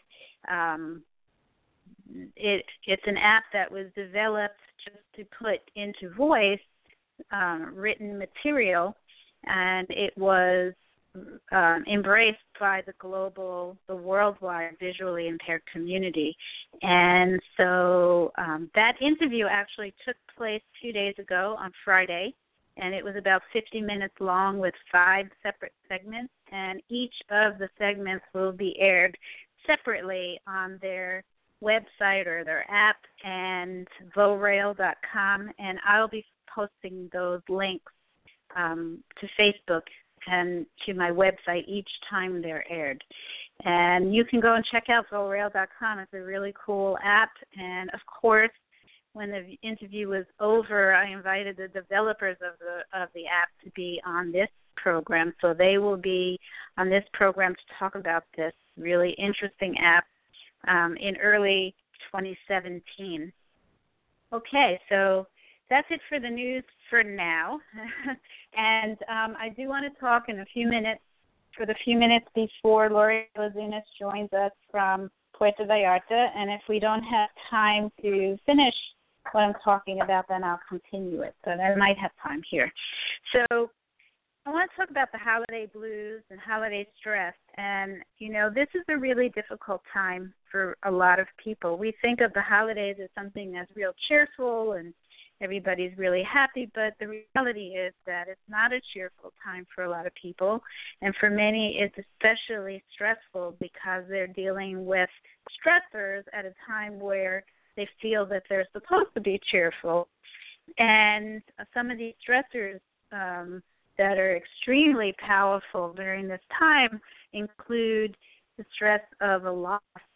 it's an app that was developed just to put into voice written material, and it was embraced by the worldwide visually impaired community. And so that interview actually took place 2 days ago on Friday, and it was about 50 minutes long with 5 separate segments, and each of the segments will be aired separately on their website or their app and vorail.com, and I'll be posting those links to Facebook and to my website each time they're aired. And you can go and check out vorail.com. It's a really cool app. And, of course, when the interview was over, I invited the developers of the app to be on this program. So they will be on this program to talk about this really interesting app in early 2017. Okay, so that's it for the news for now. And I do want to talk in a few minutes, for the few minutes before Lori Lazunas joins us from Puerto Vallarta. And if we don't have time to finish what I'm talking about, then I'll continue it. But I might have time here. So I want to talk about the holiday blues and holiday stress. And, this is a really difficult time for a lot of people. We think of the holidays as something that's real cheerful and everybody's really happy, but the reality is that it's not a cheerful time for a lot of people. And for many, it's especially stressful because they're dealing with stressors at a time where they feel that they're supposed to be cheerful. And some of these stressors that are extremely powerful during this time include the stress of a loss,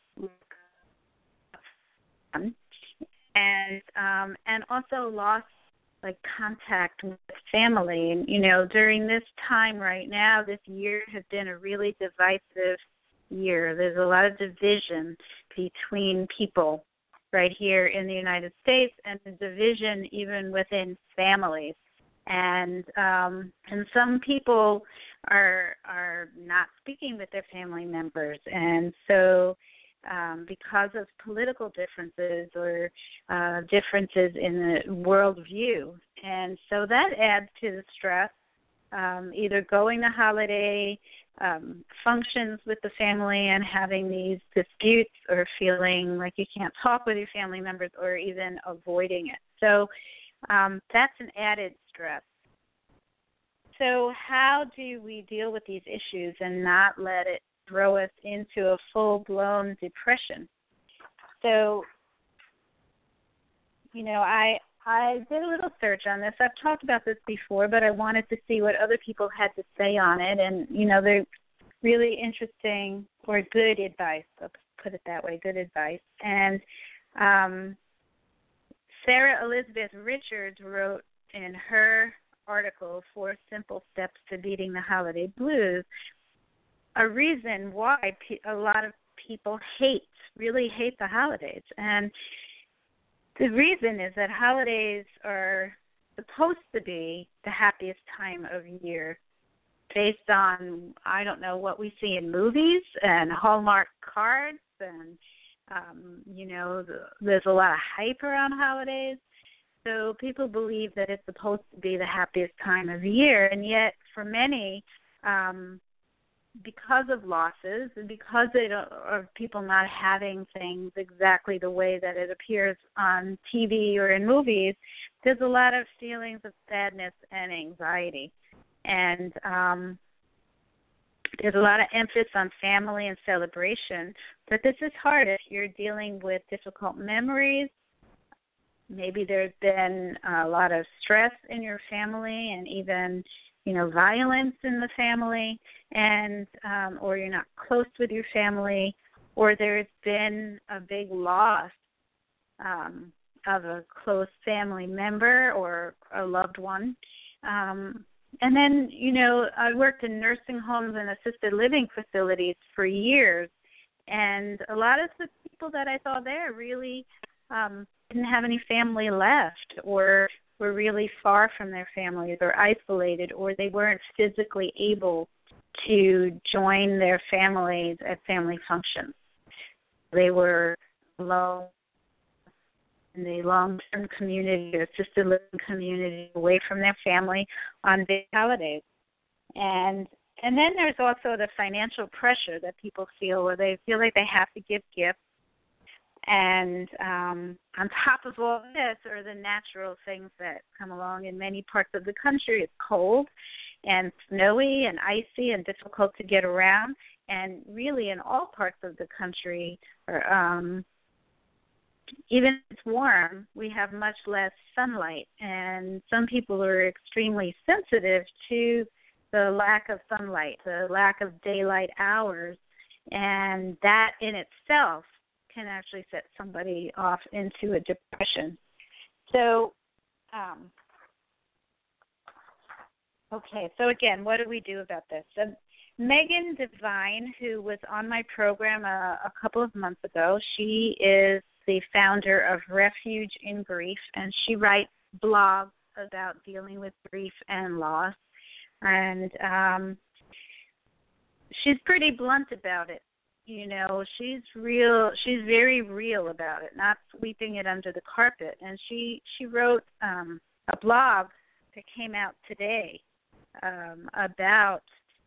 and also loss, like contact with family. And during this time right now, this year has been a really divisive year. There's a lot of division between people right here in the United States, and the division even within families. And some people are not speaking with their family members, and so because of political differences or differences in the worldview, and so that adds to the stress. Either going to holiday functions with the family and having these disputes, or feeling like you can't talk with your family members, or even avoiding it. So that's an added stress. So how do we deal with these issues and not let it throw us into a full-blown depression? So, I did a little search on this. I've talked about this before, but I wanted to see what other people had to say on it. And, they're really interesting, or good advice, let's put it that way, good advice. And Sarah Elizabeth Richards wrote in her article, 4 Simple Steps to Beating the Holiday Blues, a reason why a lot of people really hate the holidays. And the reason is that holidays are supposed to be the happiest time of year based on, I don't know, what we see in movies and Hallmark cards, and, there's a lot of hype around holidays. So people believe that it's supposed to be the happiest time of year, and yet for many, because of losses and because of people not having things exactly the way that it appears on TV or in movies, there's a lot of feelings of sadness and anxiety. And there's a lot of emphasis on family and celebration, but this is hard if you're dealing with difficult memories. Maybe there's been a lot of stress in your family, and even violence in the family, and or you're not close with your family, or there's been a big loss of a close family member or a loved one. And then, I worked in nursing homes and assisted living facilities for years, and a lot of the people that I saw there really didn't have any family left, or were really far from their families, or isolated, or they weren't physically able to join their families at family functions. They were alone in the long-term community or assisted living community, away from their family on big holidays. And then there's also the financial pressure that people feel, where they feel like they have to give gifts. And on top of all this are the natural things that come along in many parts of the country. It's cold and snowy and icy and difficult to get around. And really in all parts of the country, even if it's warm, we have much less sunlight. And some people are extremely sensitive to the lack of sunlight, the lack of daylight hours. And that in itself can actually set somebody off into a depression. So, so again, what do we do about this? So Megan Devine, who was on my program a couple of months ago, she is the founder of Refuge in Grief, and she writes blogs about dealing with grief and loss. And she's pretty blunt about it. She's very real about it, not sweeping it under the carpet. And she wrote a blog that came out today about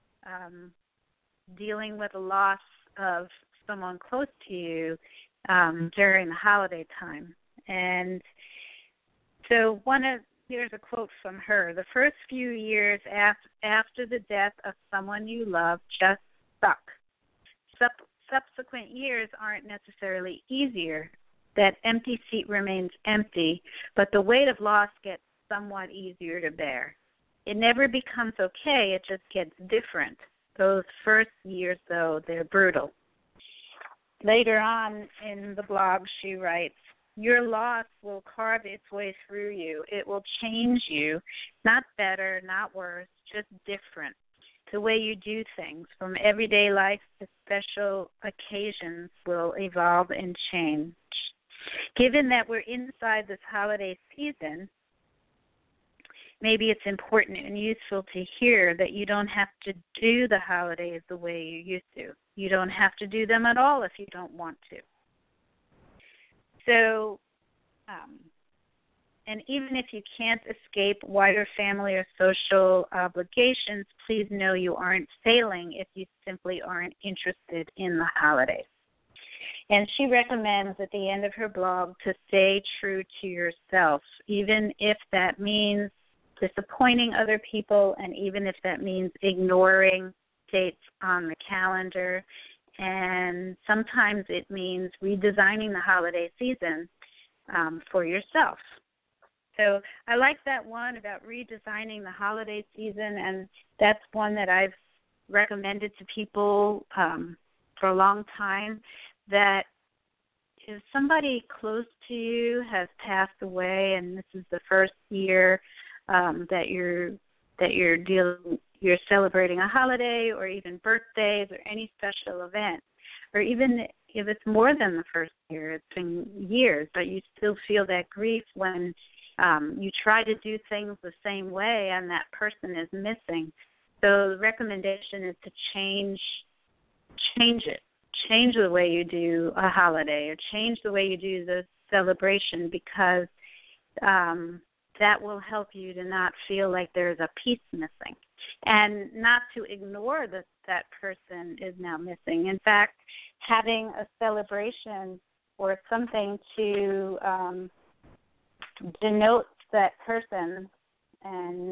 dealing with the loss of someone close to you during the holiday time. And so here's a quote from her: "The first few years after the death of someone you love just suck. Subsequent years aren't necessarily easier. That empty seat remains empty, but the weight of loss gets somewhat easier to bear." It never becomes okay. It just gets different. Those first years, though, they're brutal. Later on in the blog, she writes, your loss will carve its way through you. It will change you, not better, not worse, just different. The way you do things, from everyday life to special occasions, will evolve and change. Given that we're inside this holiday season, maybe it's important and useful to hear that you don't have to do the holidays the way you used to. You don't have to do them at all if you don't want to. So, and even if you can't escape wider family or social obligations, please know you aren't failing if you simply aren't interested in the holidays. And she recommends at the end of her blog to stay true to yourself, even if that means disappointing other people, and even if that means ignoring dates on the calendar. And sometimes it means redesigning the holiday season for yourself. So I like that one about redesigning the holiday season, and that's one that I've recommended to people for a long time, that if somebody close to you has passed away and this is the first year that you're celebrating a holiday, or even birthdays or any special event, or even if it's more than the first year, it's been years, but you still feel that grief when you try to do things the same way and that person is missing. So the recommendation is to change it. Change the way you do a holiday, or change the way you do the celebration, because that will help you to not feel like there's a piece missing, and not to ignore that person is now missing. In fact, having a celebration or something to denote that person, and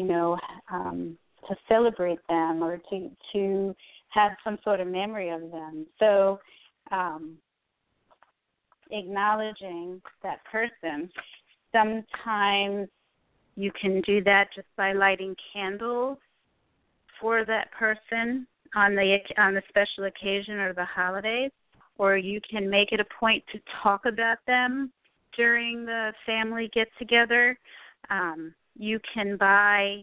to celebrate them, or to have some sort of memory of them. So acknowledging that person. Sometimes you can do that just by lighting candles for that person on the special occasion or the holidays, or you can make it a point to talk about them during the family get-together. You can buy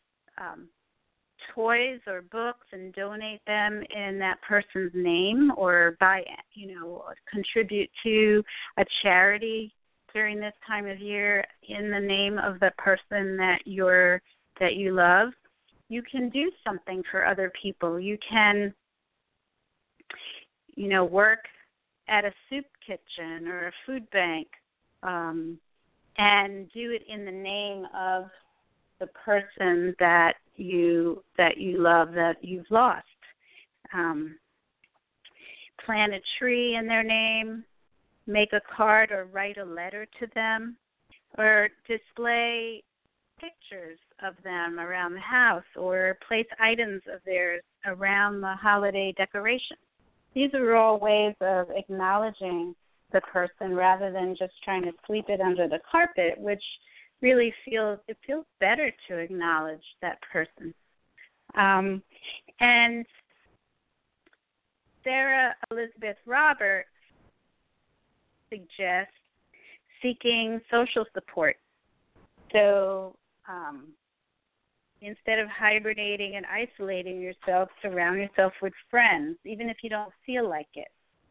toys or books and donate them in that person's name, or contribute to a charity during this time of year in the name of the person that you love. You can do something for other people. You can, work at a soup kitchen or a food bank, and do it in the name of the person that you love, that you've lost. Plant a tree in their name, make a card or write a letter to them, or display pictures of them around the house, or place items of theirs around the holiday decoration. These are all ways of acknowledging the person rather than just trying to sweep it under the carpet, which really feels better to acknowledge that person. And Sarah Elizabeth Roberts suggests seeking social support. So instead of hibernating and isolating yourself, surround yourself with friends, even if you don't feel like it.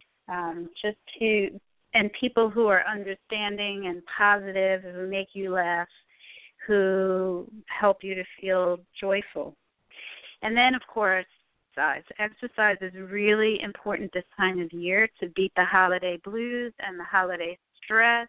And people who are understanding and positive, who make you laugh, who help you to feel joyful. And then, of course, exercise is really important this time of year to beat the holiday blues and the holiday stress.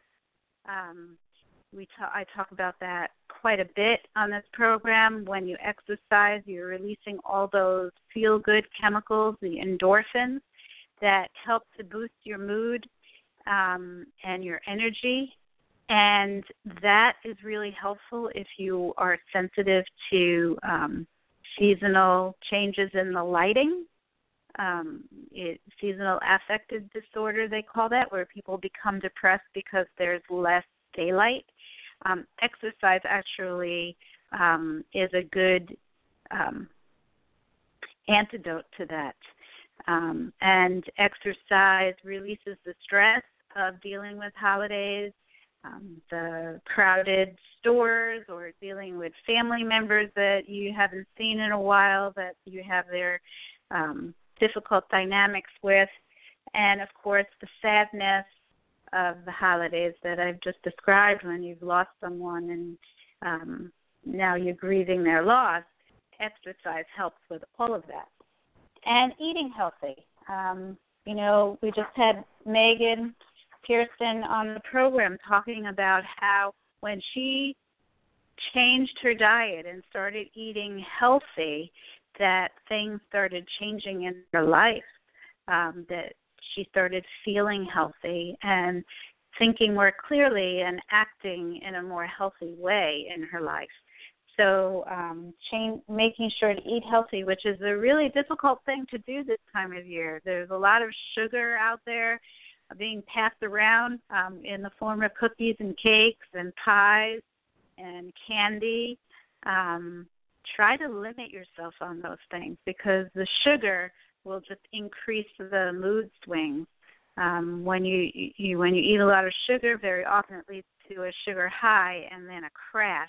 I talk about that quite a bit on this program. When you exercise, you're releasing all those feel-good chemicals, the endorphins, that help to boost your mood and your energy. And that is really helpful if you are sensitive to seasonal changes in the lighting. Seasonal affective disorder, they call that, where people become depressed because there's less daylight. Exercise actually is a good antidote to that. And exercise releases the stress of dealing with holidays, the crowded stores, or dealing with family members that you haven't seen in a while, that you have their difficult dynamics with, and, of course, the sadness of the holidays that I've just described when you've lost someone and now you're grieving their loss. Exercise helps with all of that. And eating healthy. We just had Megan Pearson on the program talking about how when she changed her diet and started eating healthy, that things started changing in her life, that she started feeling healthy and thinking more clearly and acting in a more healthy way in her life. So making sure to eat healthy, which is a really difficult thing to do this time of year. There's a lot of sugar out there being passed around in the form of cookies and cakes and pies and candy. Try to limit yourself on those things, because the sugar will just increase the mood swings. When you eat a lot of sugar, very often it leads to a sugar high and then a crash,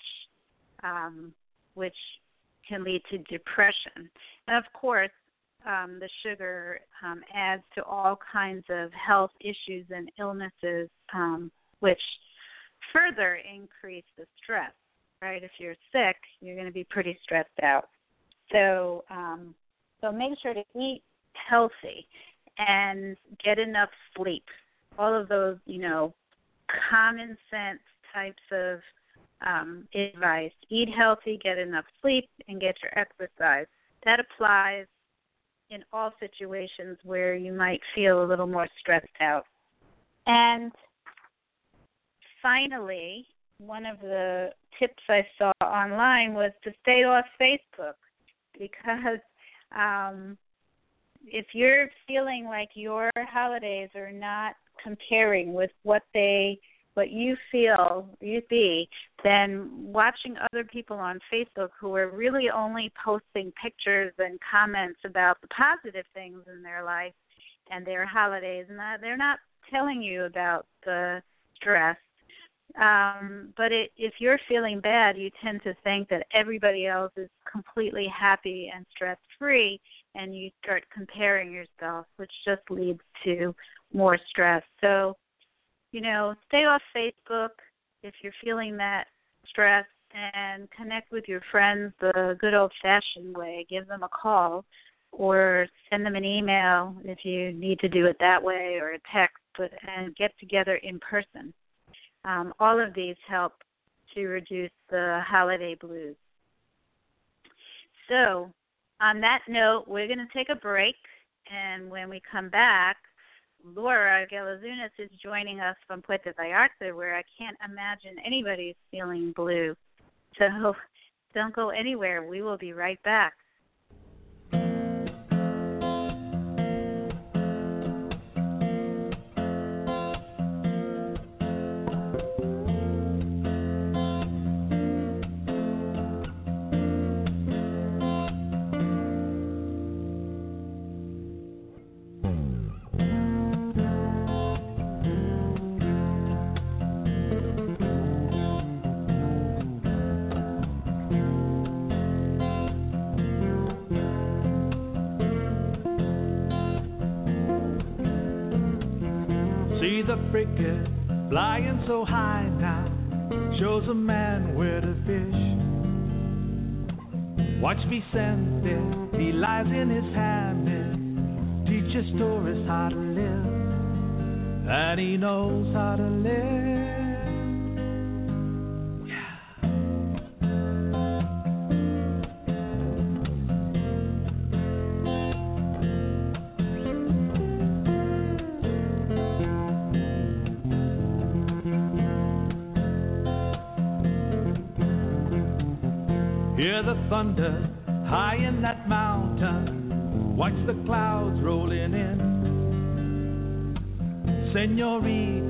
which can lead to depression. And, of course, the sugar adds to all kinds of health issues and illnesses, which further increase the stress, right? If you're sick, you're going to be pretty stressed out. So make sure to eat healthy and get enough sleep. All of those, common sense types of advice. Eat healthy, get enough sleep, and get your exercise. That applies in all situations where you might feel a little more stressed out. And finally, one of the tips I saw online was to stay off Facebook, because if you're feeling like your holidays are not comparing with what you feel you'd be, then watching other people on Facebook who are really only posting pictures and comments about the positive things in their life and their holidays, and they're not telling you about the stress. But if you're feeling bad, you tend to think that everybody else is completely happy and stress-free, and you start comparing yourself, which just leads to more stress. So, stay off Facebook if you're feeling that stress, and connect with your friends the good old-fashioned way. Give them a call or send them an email if you need to do it that way, or a text, and get together in person. All of these help to reduce the holiday blues. So, on that note, we're going to take a break, and when we come back, Laura Galazunas is joining us from Puerto Vallarta, where I can't imagine anybody's feeling blue. So don't go anywhere. We will be right back. Frigate flying so high now shows a man where to fish. Watch me send it, he lies in his hammock, teaches tourists how to live, and he knows how to live. Hear the thunder high in that mountain. Watch the clouds rolling in.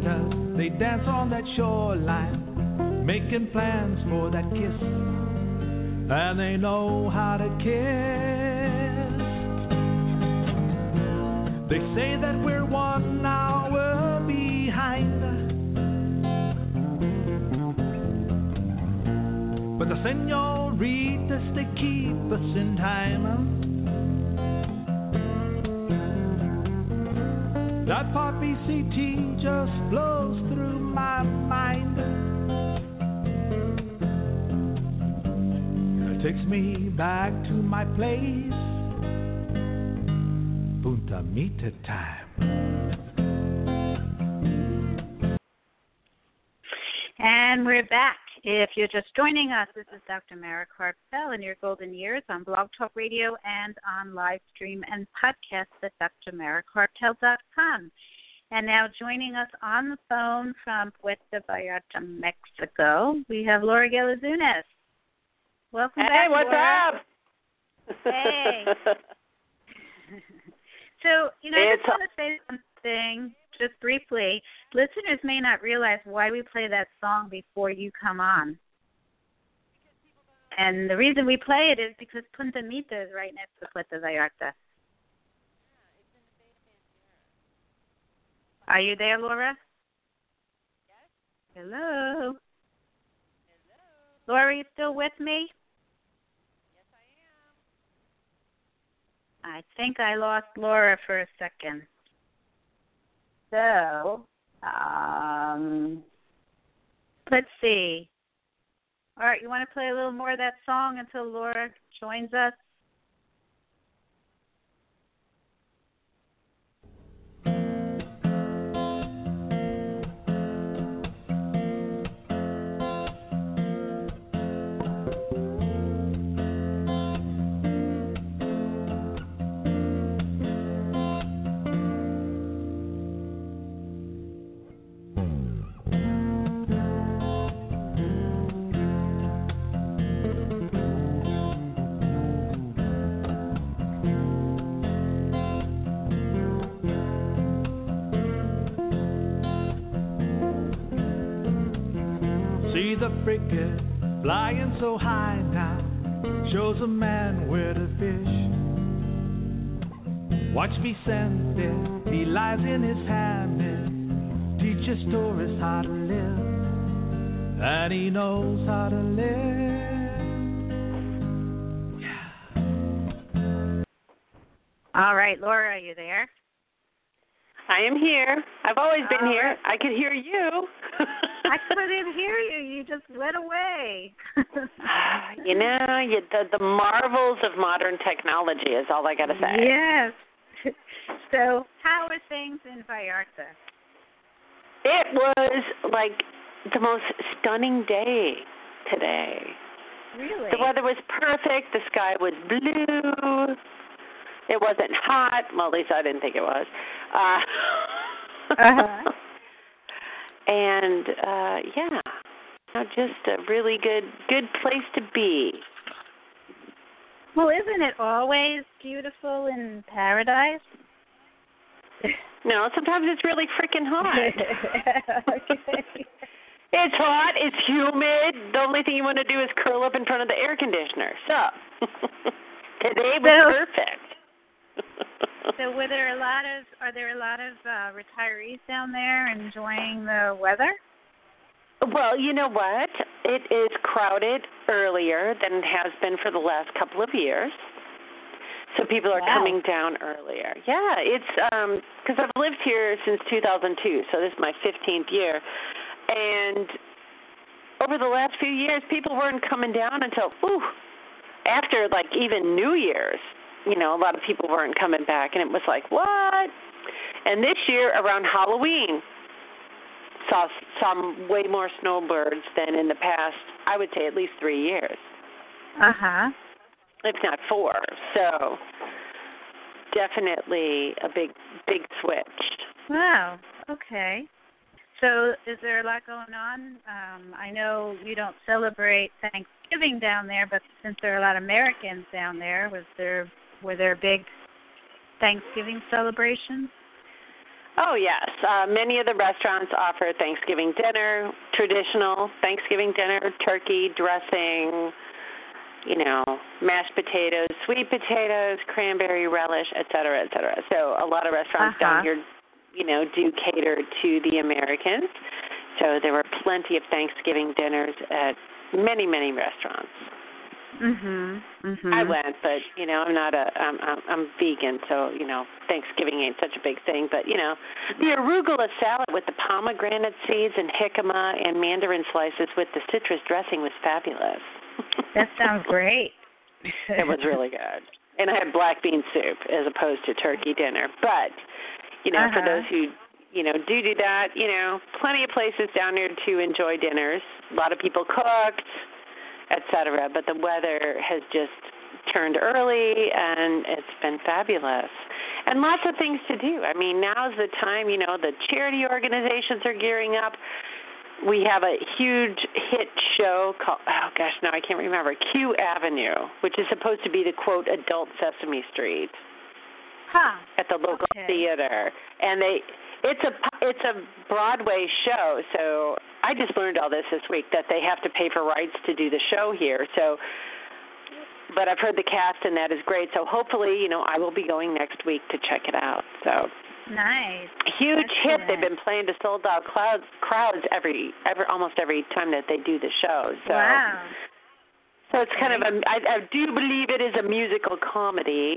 Senoritas, they dance on that shoreline, making plans for that kiss. and they know how to kiss. They say that we're 1 hour behind, but the senoritas, they keep us in time. That pop ECT just blows through my mind. It takes me back to my place, Punta Mita time. And we're back. If you're just joining us, this is Dr. Mara Karpel in your golden years on Blog Talk Radio and on live stream and podcast at drmarakarpel.com. And now joining us on the phone from Puerto Vallarta, Mexico, we have Laura Galazunas. Welcome back, Hey, what's Laura. up? Hey. So, I just want to say something just briefly. Listeners may not realize why we play that song before you come on. And the reason we play it is because Punta Mita is right next to Puerto Vallarta. Are you there, Laura? Yes. Hello? Laura, are you still with me? Yes, I I think I lost Laura for a second. So, let's see. All right, you want to play a little more of that song until Laura joins us? See the frigate flying so high now, shows a man where to fish. Watch me send it, he lies in his hammock, teaches tourists how to live, and he knows how to live. Yeah. All right, Laura, are you there? I am here. I've always been All here. right. I could hear you. I couldn't hear you. You just went away. The marvels of modern technology is all I got to say. Yes. So, how are things in Vallarta? It was like the most stunning day today. Really? The weather was perfect. The sky was blue. It wasn't hot. Well, at least I didn't think it was. Uh-huh. And, just a really good place to be. Well, isn't it always beautiful in paradise? No, sometimes it's really freaking hot. Okay. It's hot. It's humid. The only thing you want to do is curl up in front of the air conditioner. So, today was perfect. So, are there a lot of retirees down there enjoying the weather? Well, you know what? It is crowded earlier than it has been for the last couple of years. So people are coming down earlier. Yeah, it's because I've lived here since 2002, so this is my 15th year. And over the last few years, people weren't coming down until, after like even New Year's. A lot of people weren't coming back, and it was like, what? And this year, around Halloween, saw some way more snowbirds than in the past, I would say at least 3 years. Uh-huh. If not 4. So definitely a big switch. Wow. Okay. So is there a lot going on? I know you don't celebrate Thanksgiving down there, but since there are a lot of Americans down there, were there big Thanksgiving celebrations? Oh, yes. Many of the restaurants offer Thanksgiving dinner, traditional Thanksgiving dinner, turkey, dressing, mashed potatoes, sweet potatoes, cranberry relish, et cetera, et cetera. So a lot of restaurants down here, do cater to the Americans. So there were plenty of Thanksgiving dinners at many, many restaurants. I went, but I'm not I'm vegan, so Thanksgiving ain't such a big thing. But the arugula salad with the pomegranate seeds and jicama and mandarin slices with the citrus dressing was fabulous. That sounds great. It was really good, and I had black bean soup as opposed to turkey dinner. But for those who do that, plenty of places down there to enjoy dinners. A lot of people cooked, etc. But the weather has just turned early, and it's been fabulous. And lots of things to do. I mean, now's the time, the charity organizations are gearing up. We have a huge hit show called, now I can't remember, Q Avenue, which is supposed to be the, quote, adult Sesame Street at the local theater. And it's a Broadway show, so I just learned all this week, that they have to pay for rights to do the show here. So, but I've heard the cast, and that is great. So hopefully, I will be going next week to check it out. So nice, huge hit. They've been playing to sold out crowds almost every time that they do the show. So, wow. So it's kind of I do believe it is a musical comedy.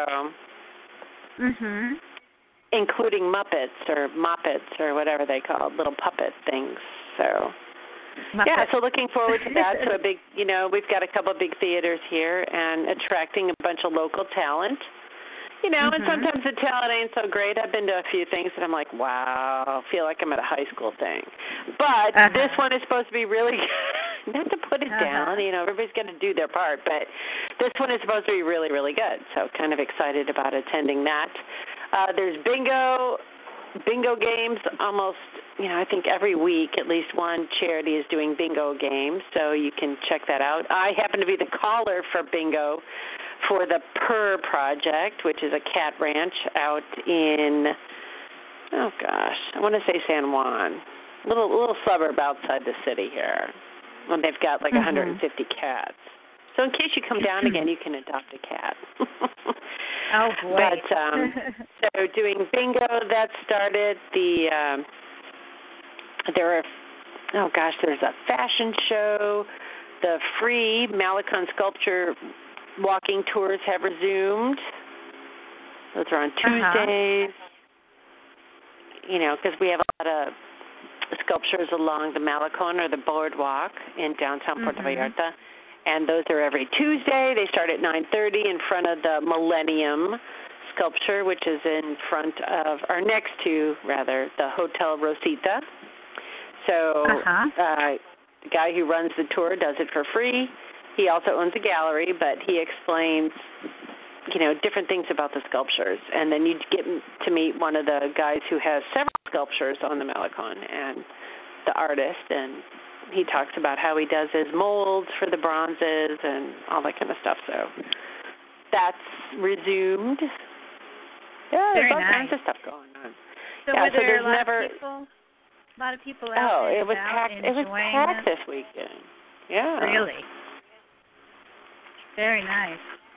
So. Including Muppets or whatever they call it, little puppet things. So, so looking forward to that. So a big, we've got a couple of big theaters here and attracting a bunch of local talent. And sometimes the talent ain't so great. I've been to a few things and I'm like, wow, I feel like I'm at a high school thing. But this one is supposed to be really good. Not to put it down, everybody's going to do their part, but this one is supposed to be really, really good. So kind of excited about attending that. There's bingo games almost, I think every week at least one charity is doing bingo games, so you can check that out. I happen to be the caller for bingo for the Purr Project, which is a cat ranch out in, I want to say San Juan, little suburb outside the city here. And they've got like 150 cats. So in case you come down again, you can adopt a cat. Oh, boy. But, so doing bingo, that started. There's a fashion show. The free Malecon Sculpture walking tours have resumed. Those are on Tuesdays. Because we have a lot of sculptures along the Malecon or the boardwalk in downtown Puerto Vallarta. And those are every Tuesday. They start at 9:30 in front of the Millennium Sculpture, which is in front of, or next to, rather, the Hotel Rosita. So the guy who runs the tour does it for free. He also owns a gallery, but he explains, different things about the sculptures. And then you get to meet one of the guys who has several sculptures on the Malecon, and the artist, and he talks about how he does his molds for the bronzes and all that kind of stuff. So that's resumed. Yeah, there's all kinds of stuff going on. So were there a lot of people out there? It was packed. It was packed this weekend. Yeah. Really? Very nice.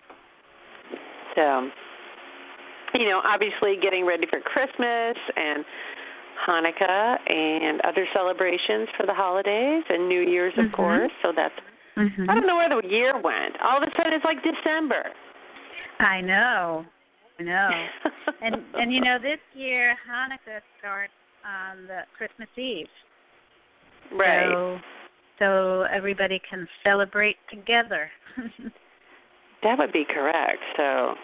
So, obviously getting ready for Christmas and Hanukkah and other celebrations for the holidays and New Year's, of course. So that's, I don't know where the year went. All of a sudden it's like December. I know. And this year Hanukkah starts on the Christmas Eve. Right. So everybody can celebrate together. That would be correct. So,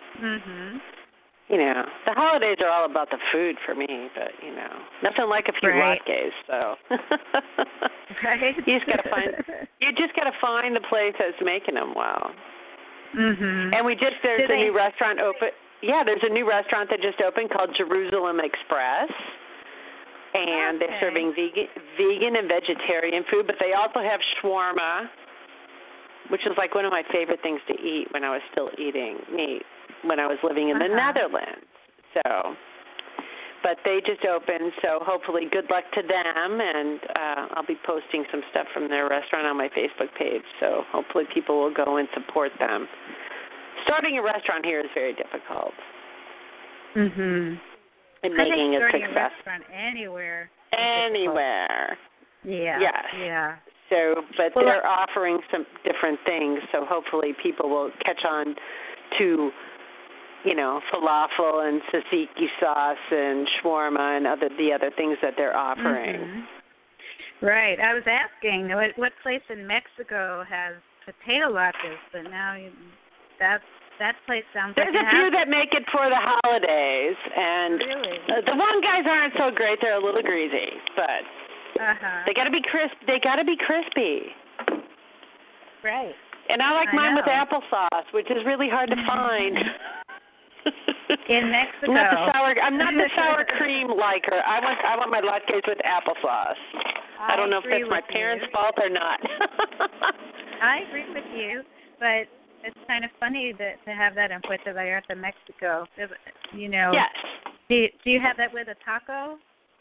the holidays are all about the food for me, but, nothing like a few latkes, so. Right. You just got to find the place that's making them well. And there's a new restaurant open. Yeah, there's a new restaurant that just opened called Jerusalem Express. And they're serving vegan and vegetarian food, but they also have shawarma, which is like one of my favorite things to eat when I was still eating meat when I was living in the Netherlands. So, but they just opened, so hopefully good luck to them, and I'll be posting some stuff from their restaurant on my Facebook page, so hopefully people will go and support them. Starting a restaurant here is very difficult. Mhm. And making it starting success. A restaurant anywhere. Anywhere. Yeah. Yes. Yeah. So, but they're offering some different things, so hopefully people will catch on to, falafel and tzatziki sauce and shawarma and the other things that they're offering. Mm-hmm. Right. I was asking what place in Mexico has potato latkes, but now that place sounds There's like a few that make it for the holidays, and really? The one guys aren't so great. They're a little greasy, but they got to be crisp. They got to be crispy. Right. And I like mine with applesauce, which is really hard to find. In Mexico. I'm not the sour cream liker. I want my latkes with applesauce. I don't know if that's my parents' fault or not. I agree with you, but it's kind of funny to have that in Puerto Vallarta, Mexico. Yes. Do you have that with a taco?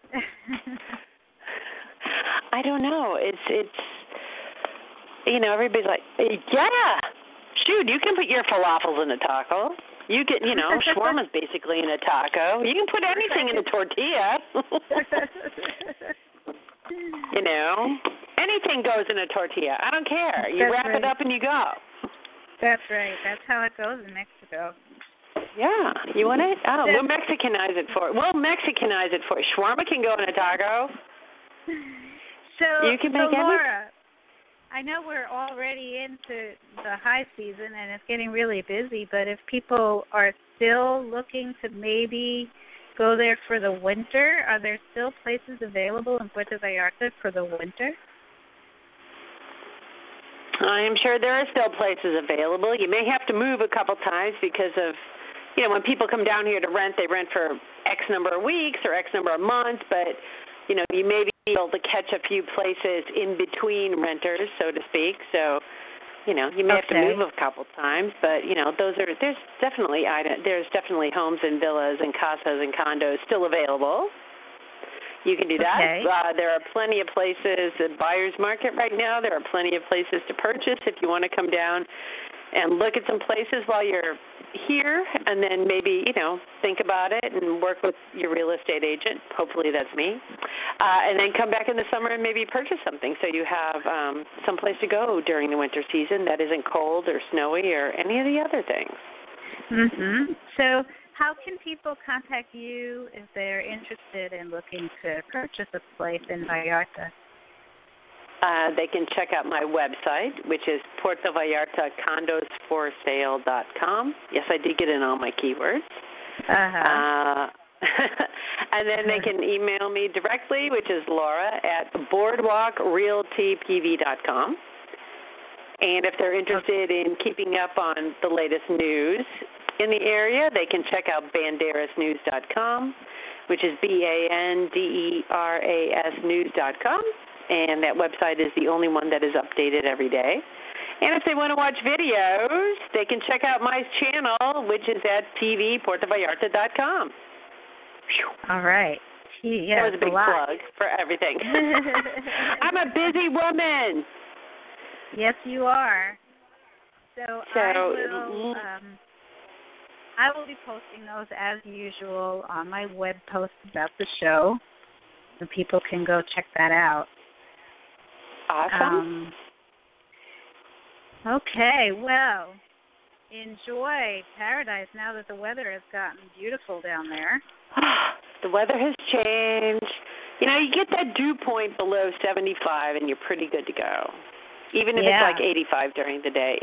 I don't know. It's everybody's like, yeah, shoot, you can put your falafels in a taco. You can, shawarma's basically in a taco. You can put anything in a tortilla. Anything goes in a tortilla. I don't care. You wrap it up and you go. That's right. That's how it goes in Mexico. Yeah. You want it? Oh, we'll Mexicanize it for you. Shawarma can go in a taco. So, you can make Laura, I know we're already into the high season and it's getting really busy, but if people are still looking to maybe go there for the winter, are there still places available in Puerto Vallarta for the winter? I am sure there are still places available. You may have to move a couple times because of, when people come down here to rent, they rent for X number of weeks or X number of months, but, you may be able to catch a few places in between renters, so to speak. So, you may have to move a couple times, but, there's definitely homes and villas and casas and condos still available. You can do that. Okay. There are plenty of places at buyer's market right now. There are plenty of places to purchase if you want to come down and look at some places while you're here, and then maybe, think about it and work with your real estate agent. Hopefully that's me. And then come back in the summer and maybe purchase something so you have some place to go during the winter season that isn't cold or snowy or any of the other things. Mm-hmm. So how can people contact you if they're interested in looking to purchase a place in Vallarta? They can check out my website, which is PuertoVallartaCondosForSale.com. Yes, I did get in all my keywords. And then they can email me directly, which is Laura at BoardwalkRealtyPV.com. And if they're interested in keeping up on the latest news in the area, they can check out BanderasNews.com, which is BANDERAS News.com. And that website is the only one that is updated every day. And if they want to watch videos, they can check out my channel, which is at tvpuertovallarta.com. All right. Yeah, that was a big plug for everything. I'm a busy woman. Yes, you are. So I will be posting those as usual on my web post about the show, so people can go check that out. Awesome. Okay, well, enjoy paradise now that the weather has gotten beautiful down there. The weather has changed. You get that dew point below 75 and you're pretty good to go. Even if it's like 85 during the day.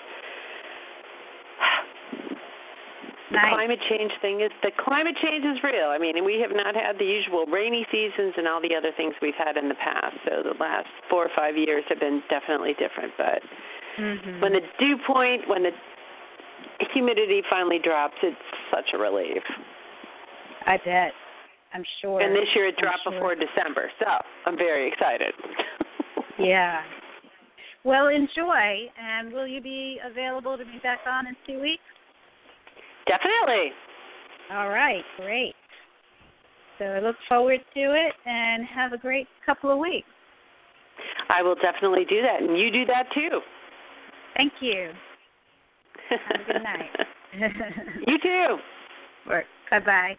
The climate change is real. I mean, we have not had the usual rainy seasons and all the other things we've had in the past. So the last 4 or 5 years have been definitely different. But when the dew point, when the humidity finally drops, it's such a relief. I bet. I'm sure. And this year it dropped before December, so I'm very excited. Yeah. Well, enjoy. And will you be available to be back on in 2 weeks? Definitely. All right, great. So I look forward to it, and have a great couple of weeks. I will definitely do that, and you do that too. Thank you. Have a good night. You too. Bye-bye.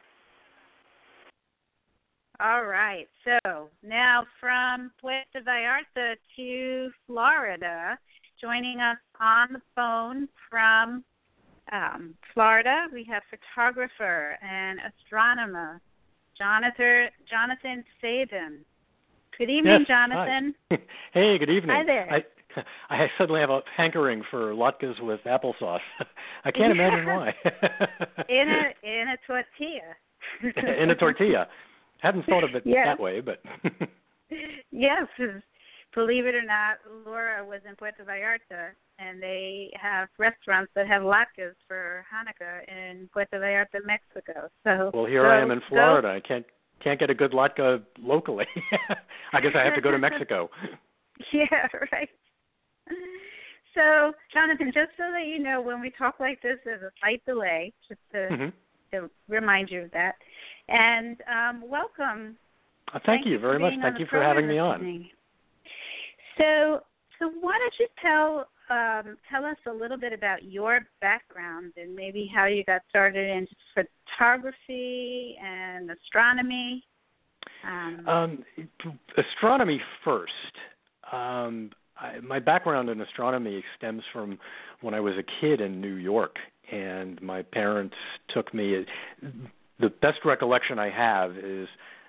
All right. So now from Puerto Vallarta to Florida, joining us on the phone from Florida, we have photographer and astronomer Jonathan Sabin. Good evening, yes, Jonathan. Hi. Hey, good evening. Hi there. I suddenly have a hankering for latkes with applesauce. I can't imagine why. in a tortilla. In a tortilla. Hadn't thought of it that way, but. Yes, believe it or not, Laura was in Puerto Vallarta, and they have restaurants that have latkes for Hanukkah in Puerto Vallarta, Mexico. So well, here I am in Florida. I can't get a good latke locally. I guess I have to go to Mexico. Yeah, right. So, Jonathan, just so that you know, when we talk like this, there's a slight delay, just to remind you of that. And welcome. Thank you very much. Thank you for having me on. So why don't you tell us a little bit about your background and maybe how you got started in photography and astronomy? Astronomy first. My background in astronomy stems from when I was a kid in New York, and my parents took me. The best recollection I have is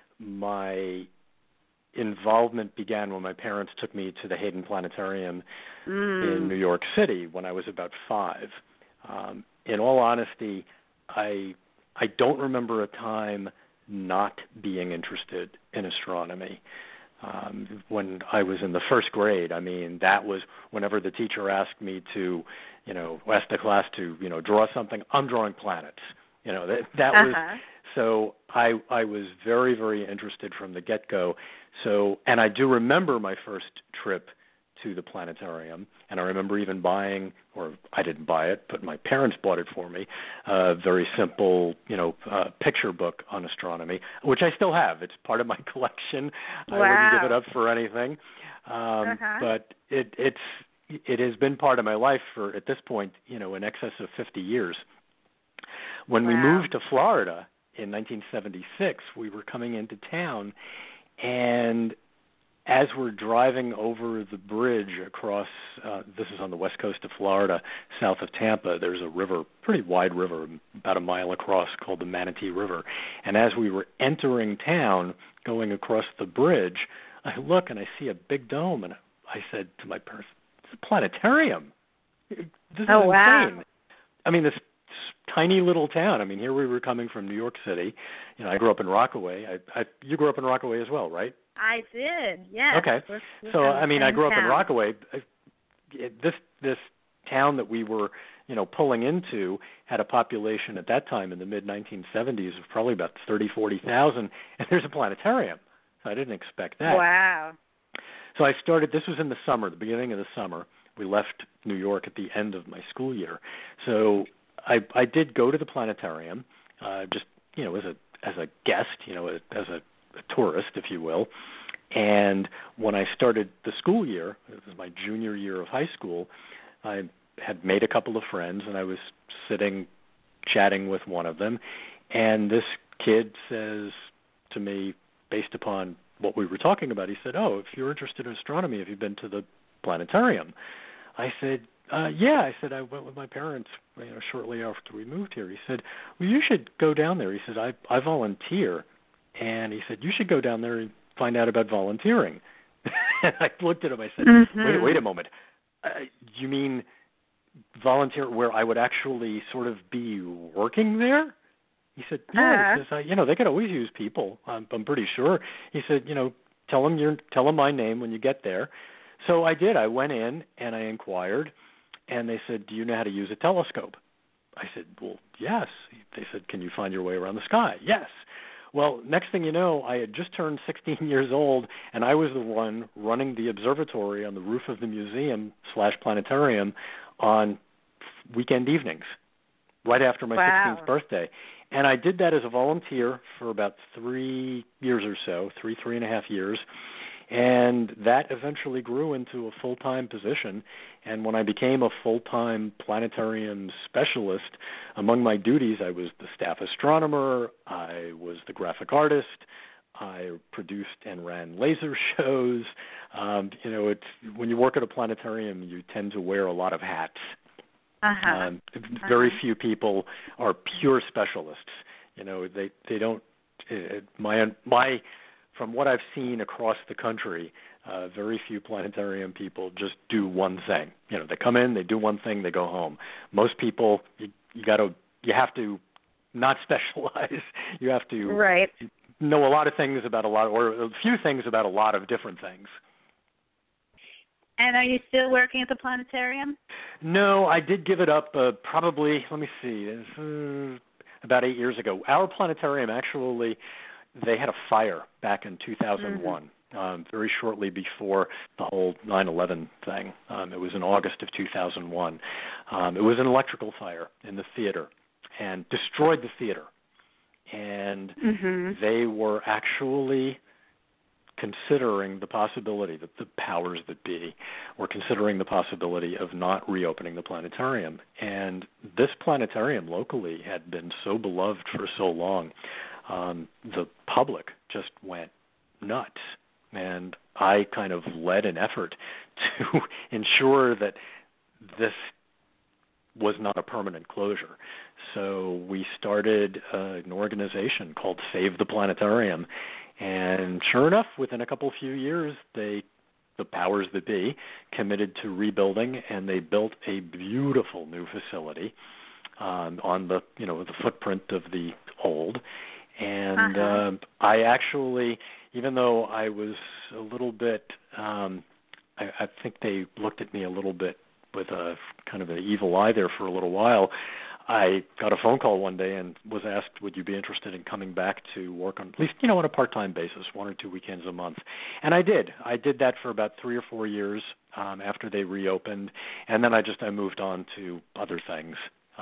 my involvement began when my parents took me to the Hayden Planetarium in New York City when I was about 5. In all honesty, I don't remember a time not being interested in astronomy. When I was in the first grade, I mean, that was whenever the teacher asked me to, ask the class to, draw something, I'm drawing planets. That was, so I was very, very interested from the get-go. So, and I do remember my first trip to the planetarium, and I remember even buying, or I didn't buy it, but my parents bought it for me, a very simple, picture book on astronomy, which I still have. It's part of my collection. Wow. I wouldn't give it up for anything. But it has been part of my life for, at this point, in excess of 50 years. When we moved to Florida in 1976, we were coming into town, and as we're driving over the bridge across, this is on the west coast of Florida, south of Tampa, there's a river, pretty wide river, about a mile across, called the Manatee River. And as we were entering town, going across the bridge, I look and I see a big dome, and I said to my parents, it's a planetarium. This is insane. Wow. I mean, this tiny little town. I mean, here we were coming from New York City. I grew up in Rockaway. You grew up in Rockaway as well, right? I did, yes. Okay. So, I mean, I grew up in Rockaway. This town that we were, pulling into had a population at that time in the mid-1970s of probably about 30,000, 40,000, and there's a planetarium. So I didn't expect that. Wow. So I started, this was in the summer, the beginning of the summer. We left New York at the end of my school year. So I did go to the planetarium, just, as a guest, as a tourist, if you will. And when I started the school year, it was my junior year of high school, I had made a couple of friends, and I was sitting chatting with one of them, and this kid says to me, based upon what we were talking about, he said, if you're interested in astronomy, have you been to the planetarium? I said, yeah. I said, I went with my parents shortly after we moved here. He said, well, you should go down there. He said, I volunteer. And he said, you should go down there and find out about volunteering. And I looked at him. I said, wait a moment. You mean volunteer where I would actually sort of be working there? He said, yeah. He says, they could always use people. I'm pretty sure. He said, tell them my name when you get there. So I did. I went in and I inquired, and they said, do you know how to use a telescope? I said, well, yes. They said, can you find your way around the sky? Yes. Well, next thing you know, I had just turned 16 years old, and I was the one running the observatory on the roof of the museum/planetarium on weekend evenings, right after my 16th birthday. And I did that as a volunteer for about 3 years or so, three and a half years. And that eventually grew into a full-time position. And when I became a full-time planetarium specialist, among my duties, I was the staff astronomer, I was the graphic artist, I produced and ran laser shows. It's when you work at a planetarium, you tend to wear a lot of hats. Very few people are pure specialists. They don't. My from what I've seen across the country, very few planetarium people just do one thing. They come in, they do one thing, they go home. Most people, you have to not specialize. You have to know a lot of things about or a few things about a lot of different things. And are you still working at the planetarium? No, I did give it up probably, let me see, about 8 years ago. Our planetarium actually, they had a fire back in 2001, very shortly before the whole 9/11 thing. It was in August of 2001. It was an electrical fire in the theater and destroyed the theater. And they were actually considering the possibility that the powers that be were considering the possibility of not reopening the planetarium. And this planetarium locally had been so beloved for so long, the public just went nuts. And I kind of led an effort to ensure that this was not a permanent closure. So we started an organization called Save the Planetarium. And sure enough, within a few years, the powers that be committed to rebuilding, and they built a beautiful new facility on the footprint of the old. And I actually, even though I was a little bit, I think they looked at me a little bit with a kind of an evil eye there for a little while. I got a phone call one day and was asked, would you be interested in coming back to work on, at least, on a part-time basis, 1 or 2 weekends a month. And I did. I did that for about 3 or 4 years after they reopened. And then I moved on to other things.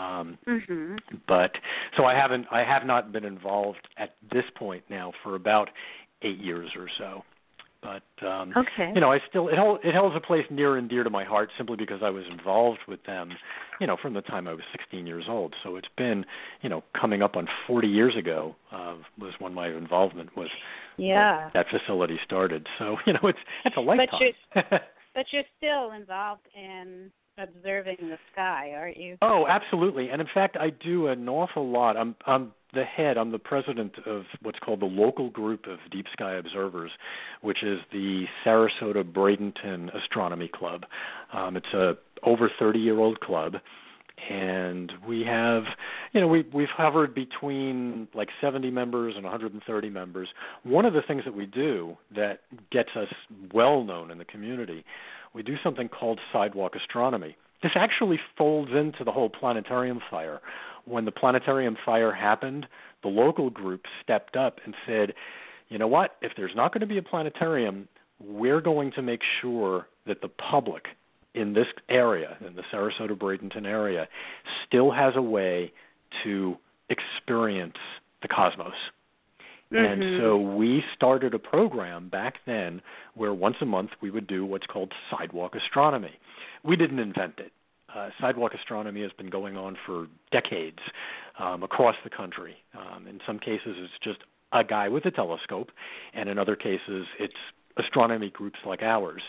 But so I have not been involved at this point now for about 8 years or so. But I still it holds a place near and dear to my heart simply because I was involved with them, from the time I was 16 years old. So it's been, coming up on 40 years ago was when my involvement was that facility started. So it's a lifetime. But you're still involved in observing the sky, aren't you? Oh, absolutely. And in fact, I do an awful lot. I'm the president of what's called the Local Group of Deep Sky Observers, which is the Sarasota Bradenton Astronomy Club. It's a over 30-year-old club, and we have, we've hovered between like 70 members and 130 members. One of the things that we do that gets us well known in the community, we do something called sidewalk astronomy. This actually folds into the whole planetarium fire. When the planetarium fire happened, the local group stepped up and said, you know what, if there's not going to be a planetarium, we're going to make sure that the public in this area, in the Sarasota Bradenton area, still has a way to experience the cosmos. And so we started a program back then where once a month we would do what's called sidewalk astronomy. We didn't invent it. Sidewalk astronomy has been going on for decades across the country. In some cases, it's just a guy with a telescope, and in other cases, it's astronomy groups like ours.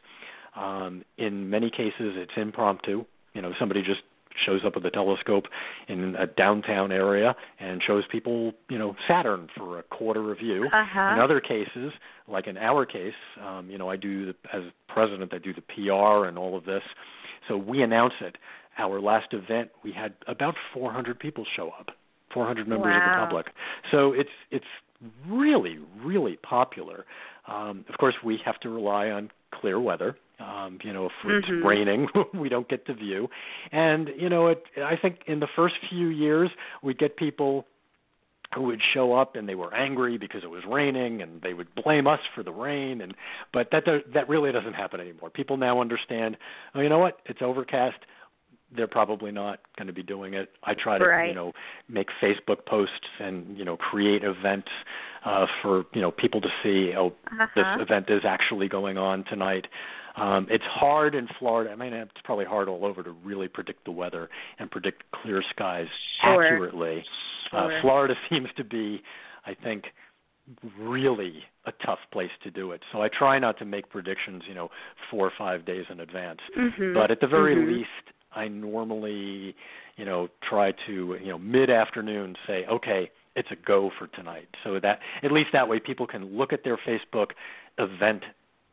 In many cases, it's impromptu. Somebody just shows up with a telescope in a downtown area and shows people, Saturn for a quarter view. In other cases, like in our case, I do, as president, I do the PR and all of this. So we announce it. Our last event, we had about 400 people show up, 400 members of the public. So it's really, really popular. Of course, we have to rely on clear weather. If it's raining, we don't get to view. And, I think in the first few years, we'd get people who would show up and they were angry because it was raining and they would blame us for the rain. But that really doesn't happen anymore. People now understand, oh, you know what, it's overcast. they're probably not going to be doing it. I try to, make Facebook posts and, create events for, people to see, this event is actually going on tonight. It's hard in Florida. I mean, it's probably hard all over to really predict the weather and predict clear skies accurately. Florida seems to be, I think, really a tough place to do it. So I try not to make predictions, 4 or 5 days in advance. But at the very least, I normally, try to, mid-afternoon say, okay, it's a go for tonight. So that at least that way people can look at their Facebook event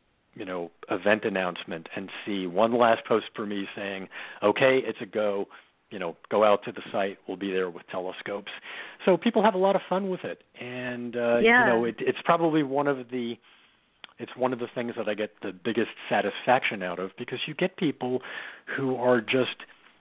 announcement and see one last post for me saying, okay, it's a go. Go out to the site. We'll be there with telescopes. So people have a lot of fun with it, and it's probably one of the things that I get the biggest satisfaction out of, because you get people who are just,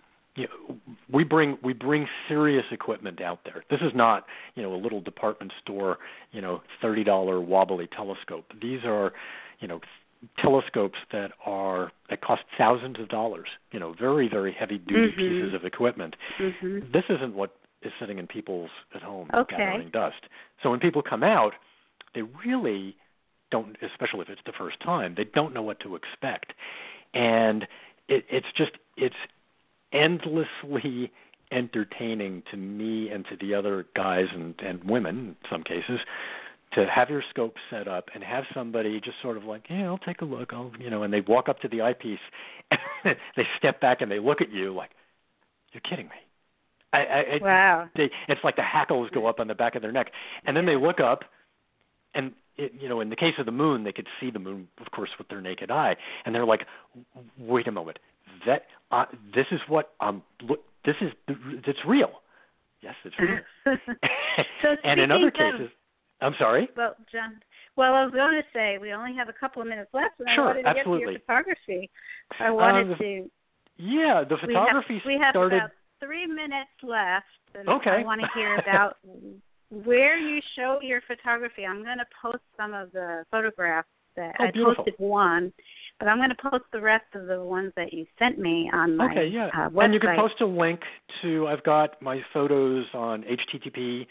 we bring serious equipment out there. This is not, a little department store, $30 wobbly telescope. These are, telescopes that cost thousands of dollars, very, very heavy duty pieces of equipment. This isn't what is sitting in people's at home gathering dust. So when people come out, they really don't, especially if it's the first time, they don't know what to expect. And it's endlessly entertaining to me and to the other guys and women in some cases to have your scope set up and have somebody just sort of like, I'll take a look, and they walk up to the eyepiece, and they step back and they look at you like, you're kidding me. Wow. It's like the hackles go up on the back of their neck. And then they look up, and, in the case of the moon, they could see the moon, of course, with their naked eye. And they're like, wait a moment, this is what, it's real. Yes, it's real. So and in other cases, I'm sorry? Well, John, I was going to say we only have a couple of minutes left, and I wanted to get to your photography. I wanted to. Yeah, the photography we have started. About 3 minutes left, and okay. I want to hear about where you show your photography. I'm going to post some of the photographs that I posted one, but I'm going to post the rest of the ones that you sent me on my website. And you can post a link to. I've got my photos on http://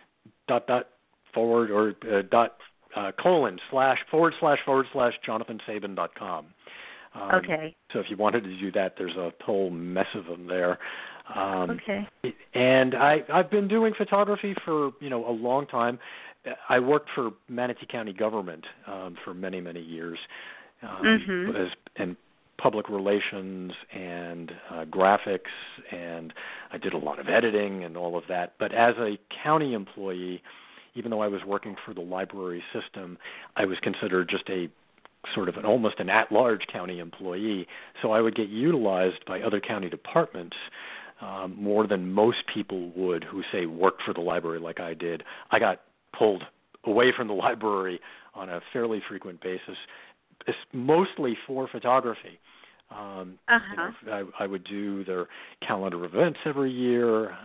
//JonathanSabin.com. Okay. So if you wanted to do that, there's a whole mess of them there. Okay. And I've been doing photography for, a long time. I worked for Manatee County government for many, many years in public relations and graphics, and I did a lot of editing and all of that. But as a county employee, even though I was working for the library system, I was considered just a sort of almost an at-large county employee. So I would get utilized by other county departments more than most people would who, say, worked for the library like I did. I got pulled away from the library on a fairly frequent basis, mostly for photography. I would do their calendar events every year,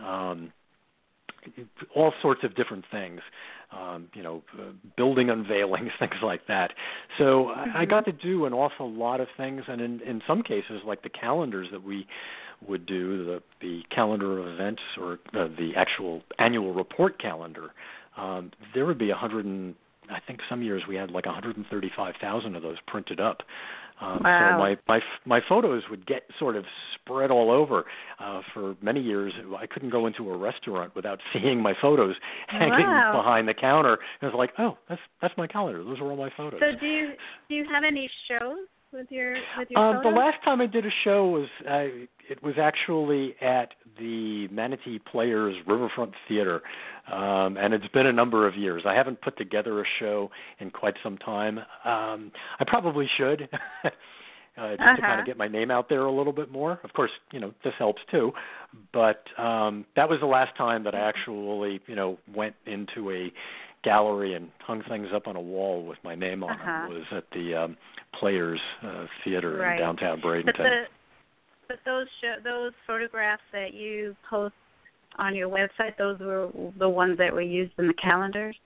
all sorts of different things, building unveilings, things like that. So I got to do an awful lot of things, and in some cases, like the calendars that we would do, the calendar of events or the actual annual report calendar, there would be I think some years we had like 135,000 of those printed up. Wow. So my photos would get sort of spread all over. For many years, I couldn't go into a restaurant without seeing my photos hanging behind the counter. And I was like, oh, that's my calendar. Those are all my photos. So do you have any shows with your photos? The last time I did a show was it was actually at the Manatee Players Riverfront Theater, and it's been a number of years. I haven't put together a show in quite some time. I probably should, just to kind of get my name out there a little bit more. Of course, this helps too. But that was the last time that I actually, went into a gallery and hung things up on a wall with my name on it. Was at the Players Theater in downtown Bradenton. But those photographs that you post on your website, those were the ones that were used in the calendars?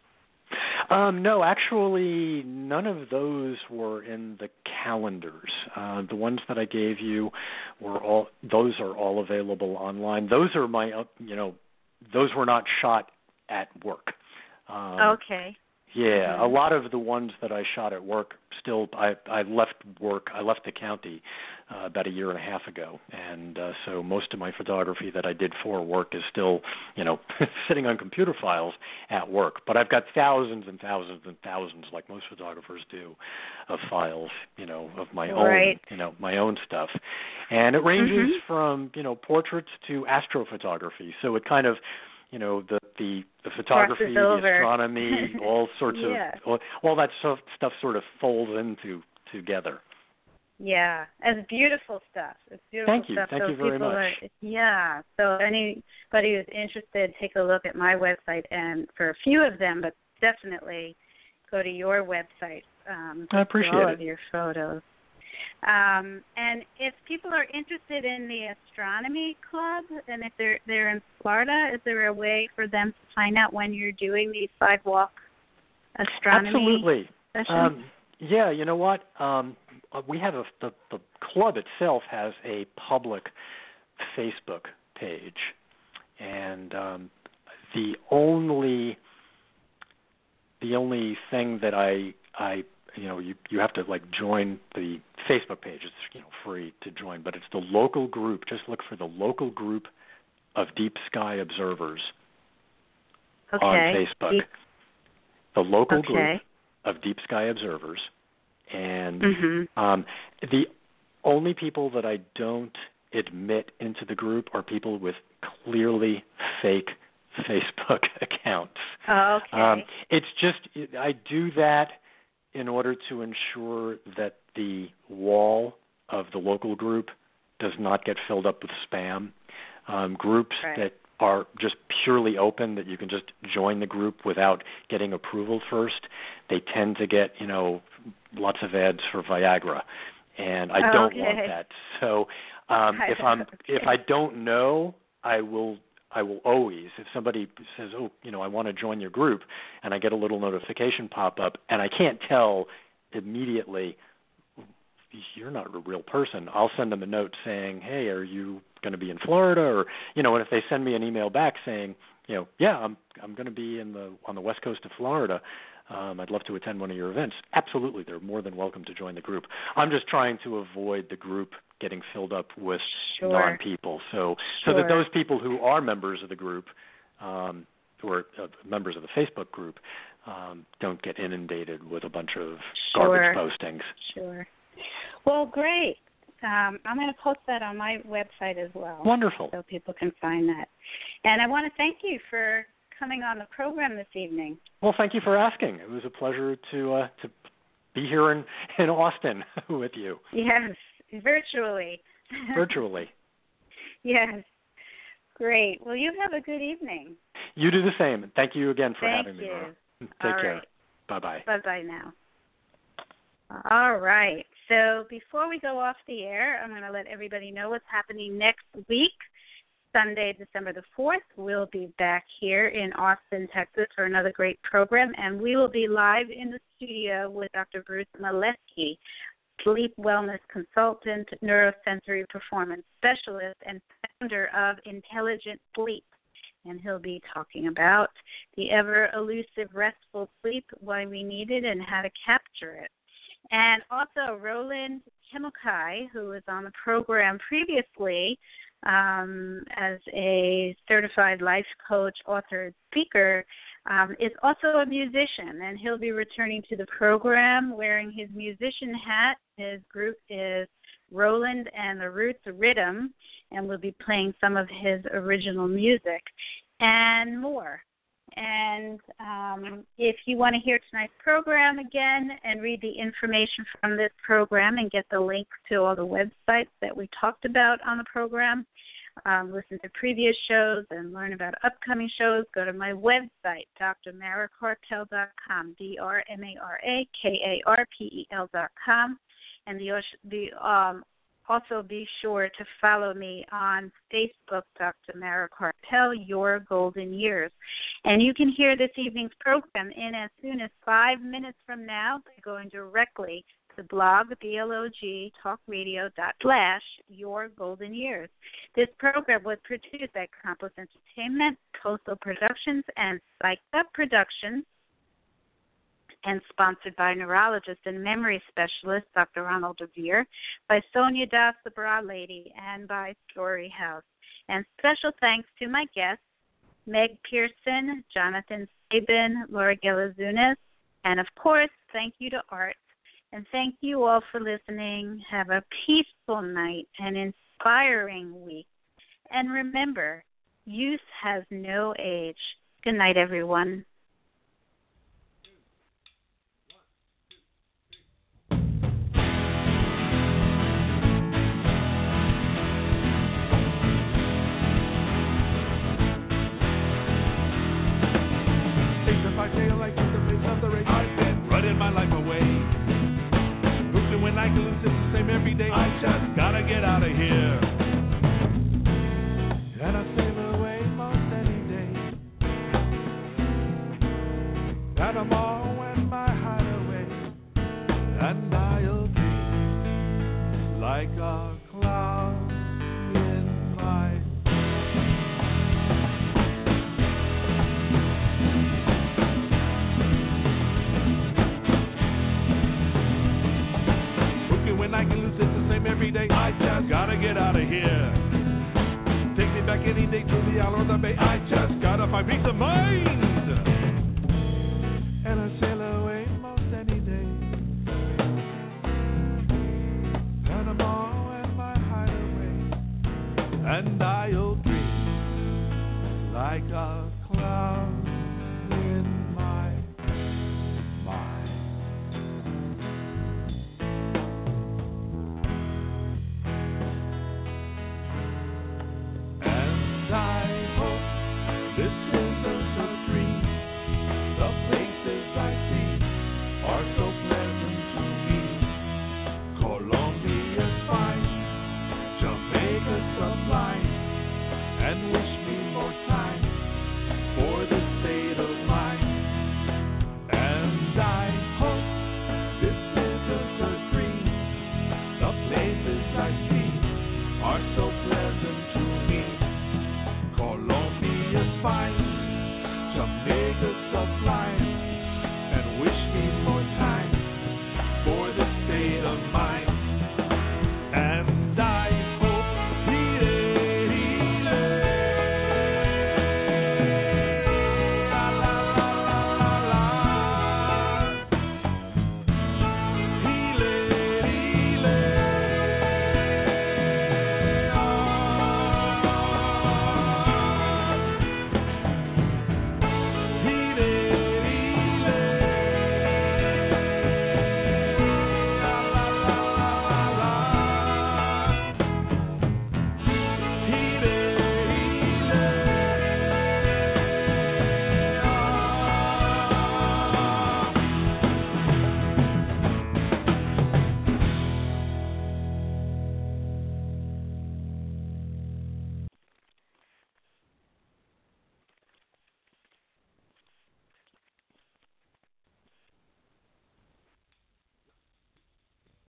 No, actually, none of those were in the calendars. The ones that I gave you those are all available online. Those are those were not shot at work. Okay. Yeah, a lot of the ones that I shot at work I left the county about a year and a half ago, and so most of my photography that I did for work is still, sitting on computer files at work. But I've got thousands and thousands and thousands, like most photographers do, of files, of my own, my own stuff, and it ranges from portraits to astrophotography. So it kind of the photography, the astronomy, all sorts of all that stuff sort of folds together. Yeah, it's beautiful stuff. It's beautiful stuff. Thank you very much. So anybody who's interested, take a look at my website, and for a few of them, but definitely go to your website. I appreciate all it. of your photos. And if people are interested in the astronomy club, and if they're in Florida, is there a way for them to find out when you're doing these sidewalk astronomy sessions? Yeah, you know what? We have the club itself has a public Facebook page, and the only thing that I you have to join the Facebook page. It's free to join, but it's the local group. Just look for the local group of Deep Sky Observers on Facebook. The local group of Deep Sky Observers, and the only people that I don't admit into the group are people with clearly fake Facebook accounts. It's just I do that in order to ensure that the wall of the local group does not get filled up with spam. Groups that are just purely open, that you can just join the group without getting approval first, they tend to get, lots of ads for Viagra. And I don't want that. So if I don't know, I will always, if somebody says, I want to join your group, and I get a little notification pop up, and I can't tell immediately, you're not a real person, I'll send them a note saying, hey, are you going to be in Florida? Or, and if they send me an email back saying, I'm going to be on the west coast of Florida, I'd love to attend one of your events. Absolutely, they're more than welcome to join the group. I'm just trying to avoid the group getting filled up with non-people, so that those people who are members of the group, who are members of the Facebook group, don't get inundated with a bunch of garbage postings. Sure. Well, great. I'm going to post that on my website as well. Wonderful. So people can find that. And I want to thank you for coming on the program this evening. Well, thank you for asking. It was a pleasure to be here in Austin with you. Yes, virtually. Virtually. Yes. Great. Well, you have a good evening. You do the same. Thank you again for having me. Thank you. Take All care. Right. Bye-bye. Bye-bye now. All right. So before we go off the air, I'm going to let everybody know what's happening next week. Sunday, December the 4th, we'll be back here in Austin, Texas for another great program, and we will be live in the studio with Dr. Bruce Molesky, sleep wellness consultant, neurosensory performance specialist, and founder of Intelligent Sleep. And he'll be talking about the ever-elusive restful sleep, why we need it, and how to capture it. And also Roland Kemokai, who was on the program previously as a certified life coach, author, and speaker, is also a musician, and he'll be returning to the program wearing his musician hat. His group is Roland and the Roots Rhythm, and we'll be playing some of his original music and more. And if you want to hear tonight's program again and read the information from this program and get the links to all the websites that we talked about on the program, listen to previous shows and learn about upcoming shows, go to my website, drmarakarpel.com, drmarakarpel.com. And the Also, be sure to follow me on Facebook, Dr. Mara Karpel, Your Golden Years. And you can hear this evening's program in as soon as 5 minutes from now by going directly to blog, BLOG, talkradio./ Your Golden Years. This program was produced by Campos Entertainment, Coastal Productions, and Psyched Up Productions, and sponsored by neurologist and memory specialist Dr. Ronald DeVere, by Sonia Das, the Bra Lady, and by Story House. And special thanks to my guests, Meg Pearson, Jonathan Sabin, Laura Gelazunas, and of course, thank you to Art. And thank you all for listening. Have a peaceful night and inspiring week. And remember, youth has no age. Good night, everyone. I've been running my life away. Hoping when I can lose it the same every day. I just gotta get out of here. And I sail away most any day. And I'm all in my hideaway. And I'll be like a cloud in my I can lose it the same every day. I just gotta get out of here. Take me back any day to the isle or the bay. I just gotta find peace of mind. And I sail away most any day. And I'm all in my hideaway. And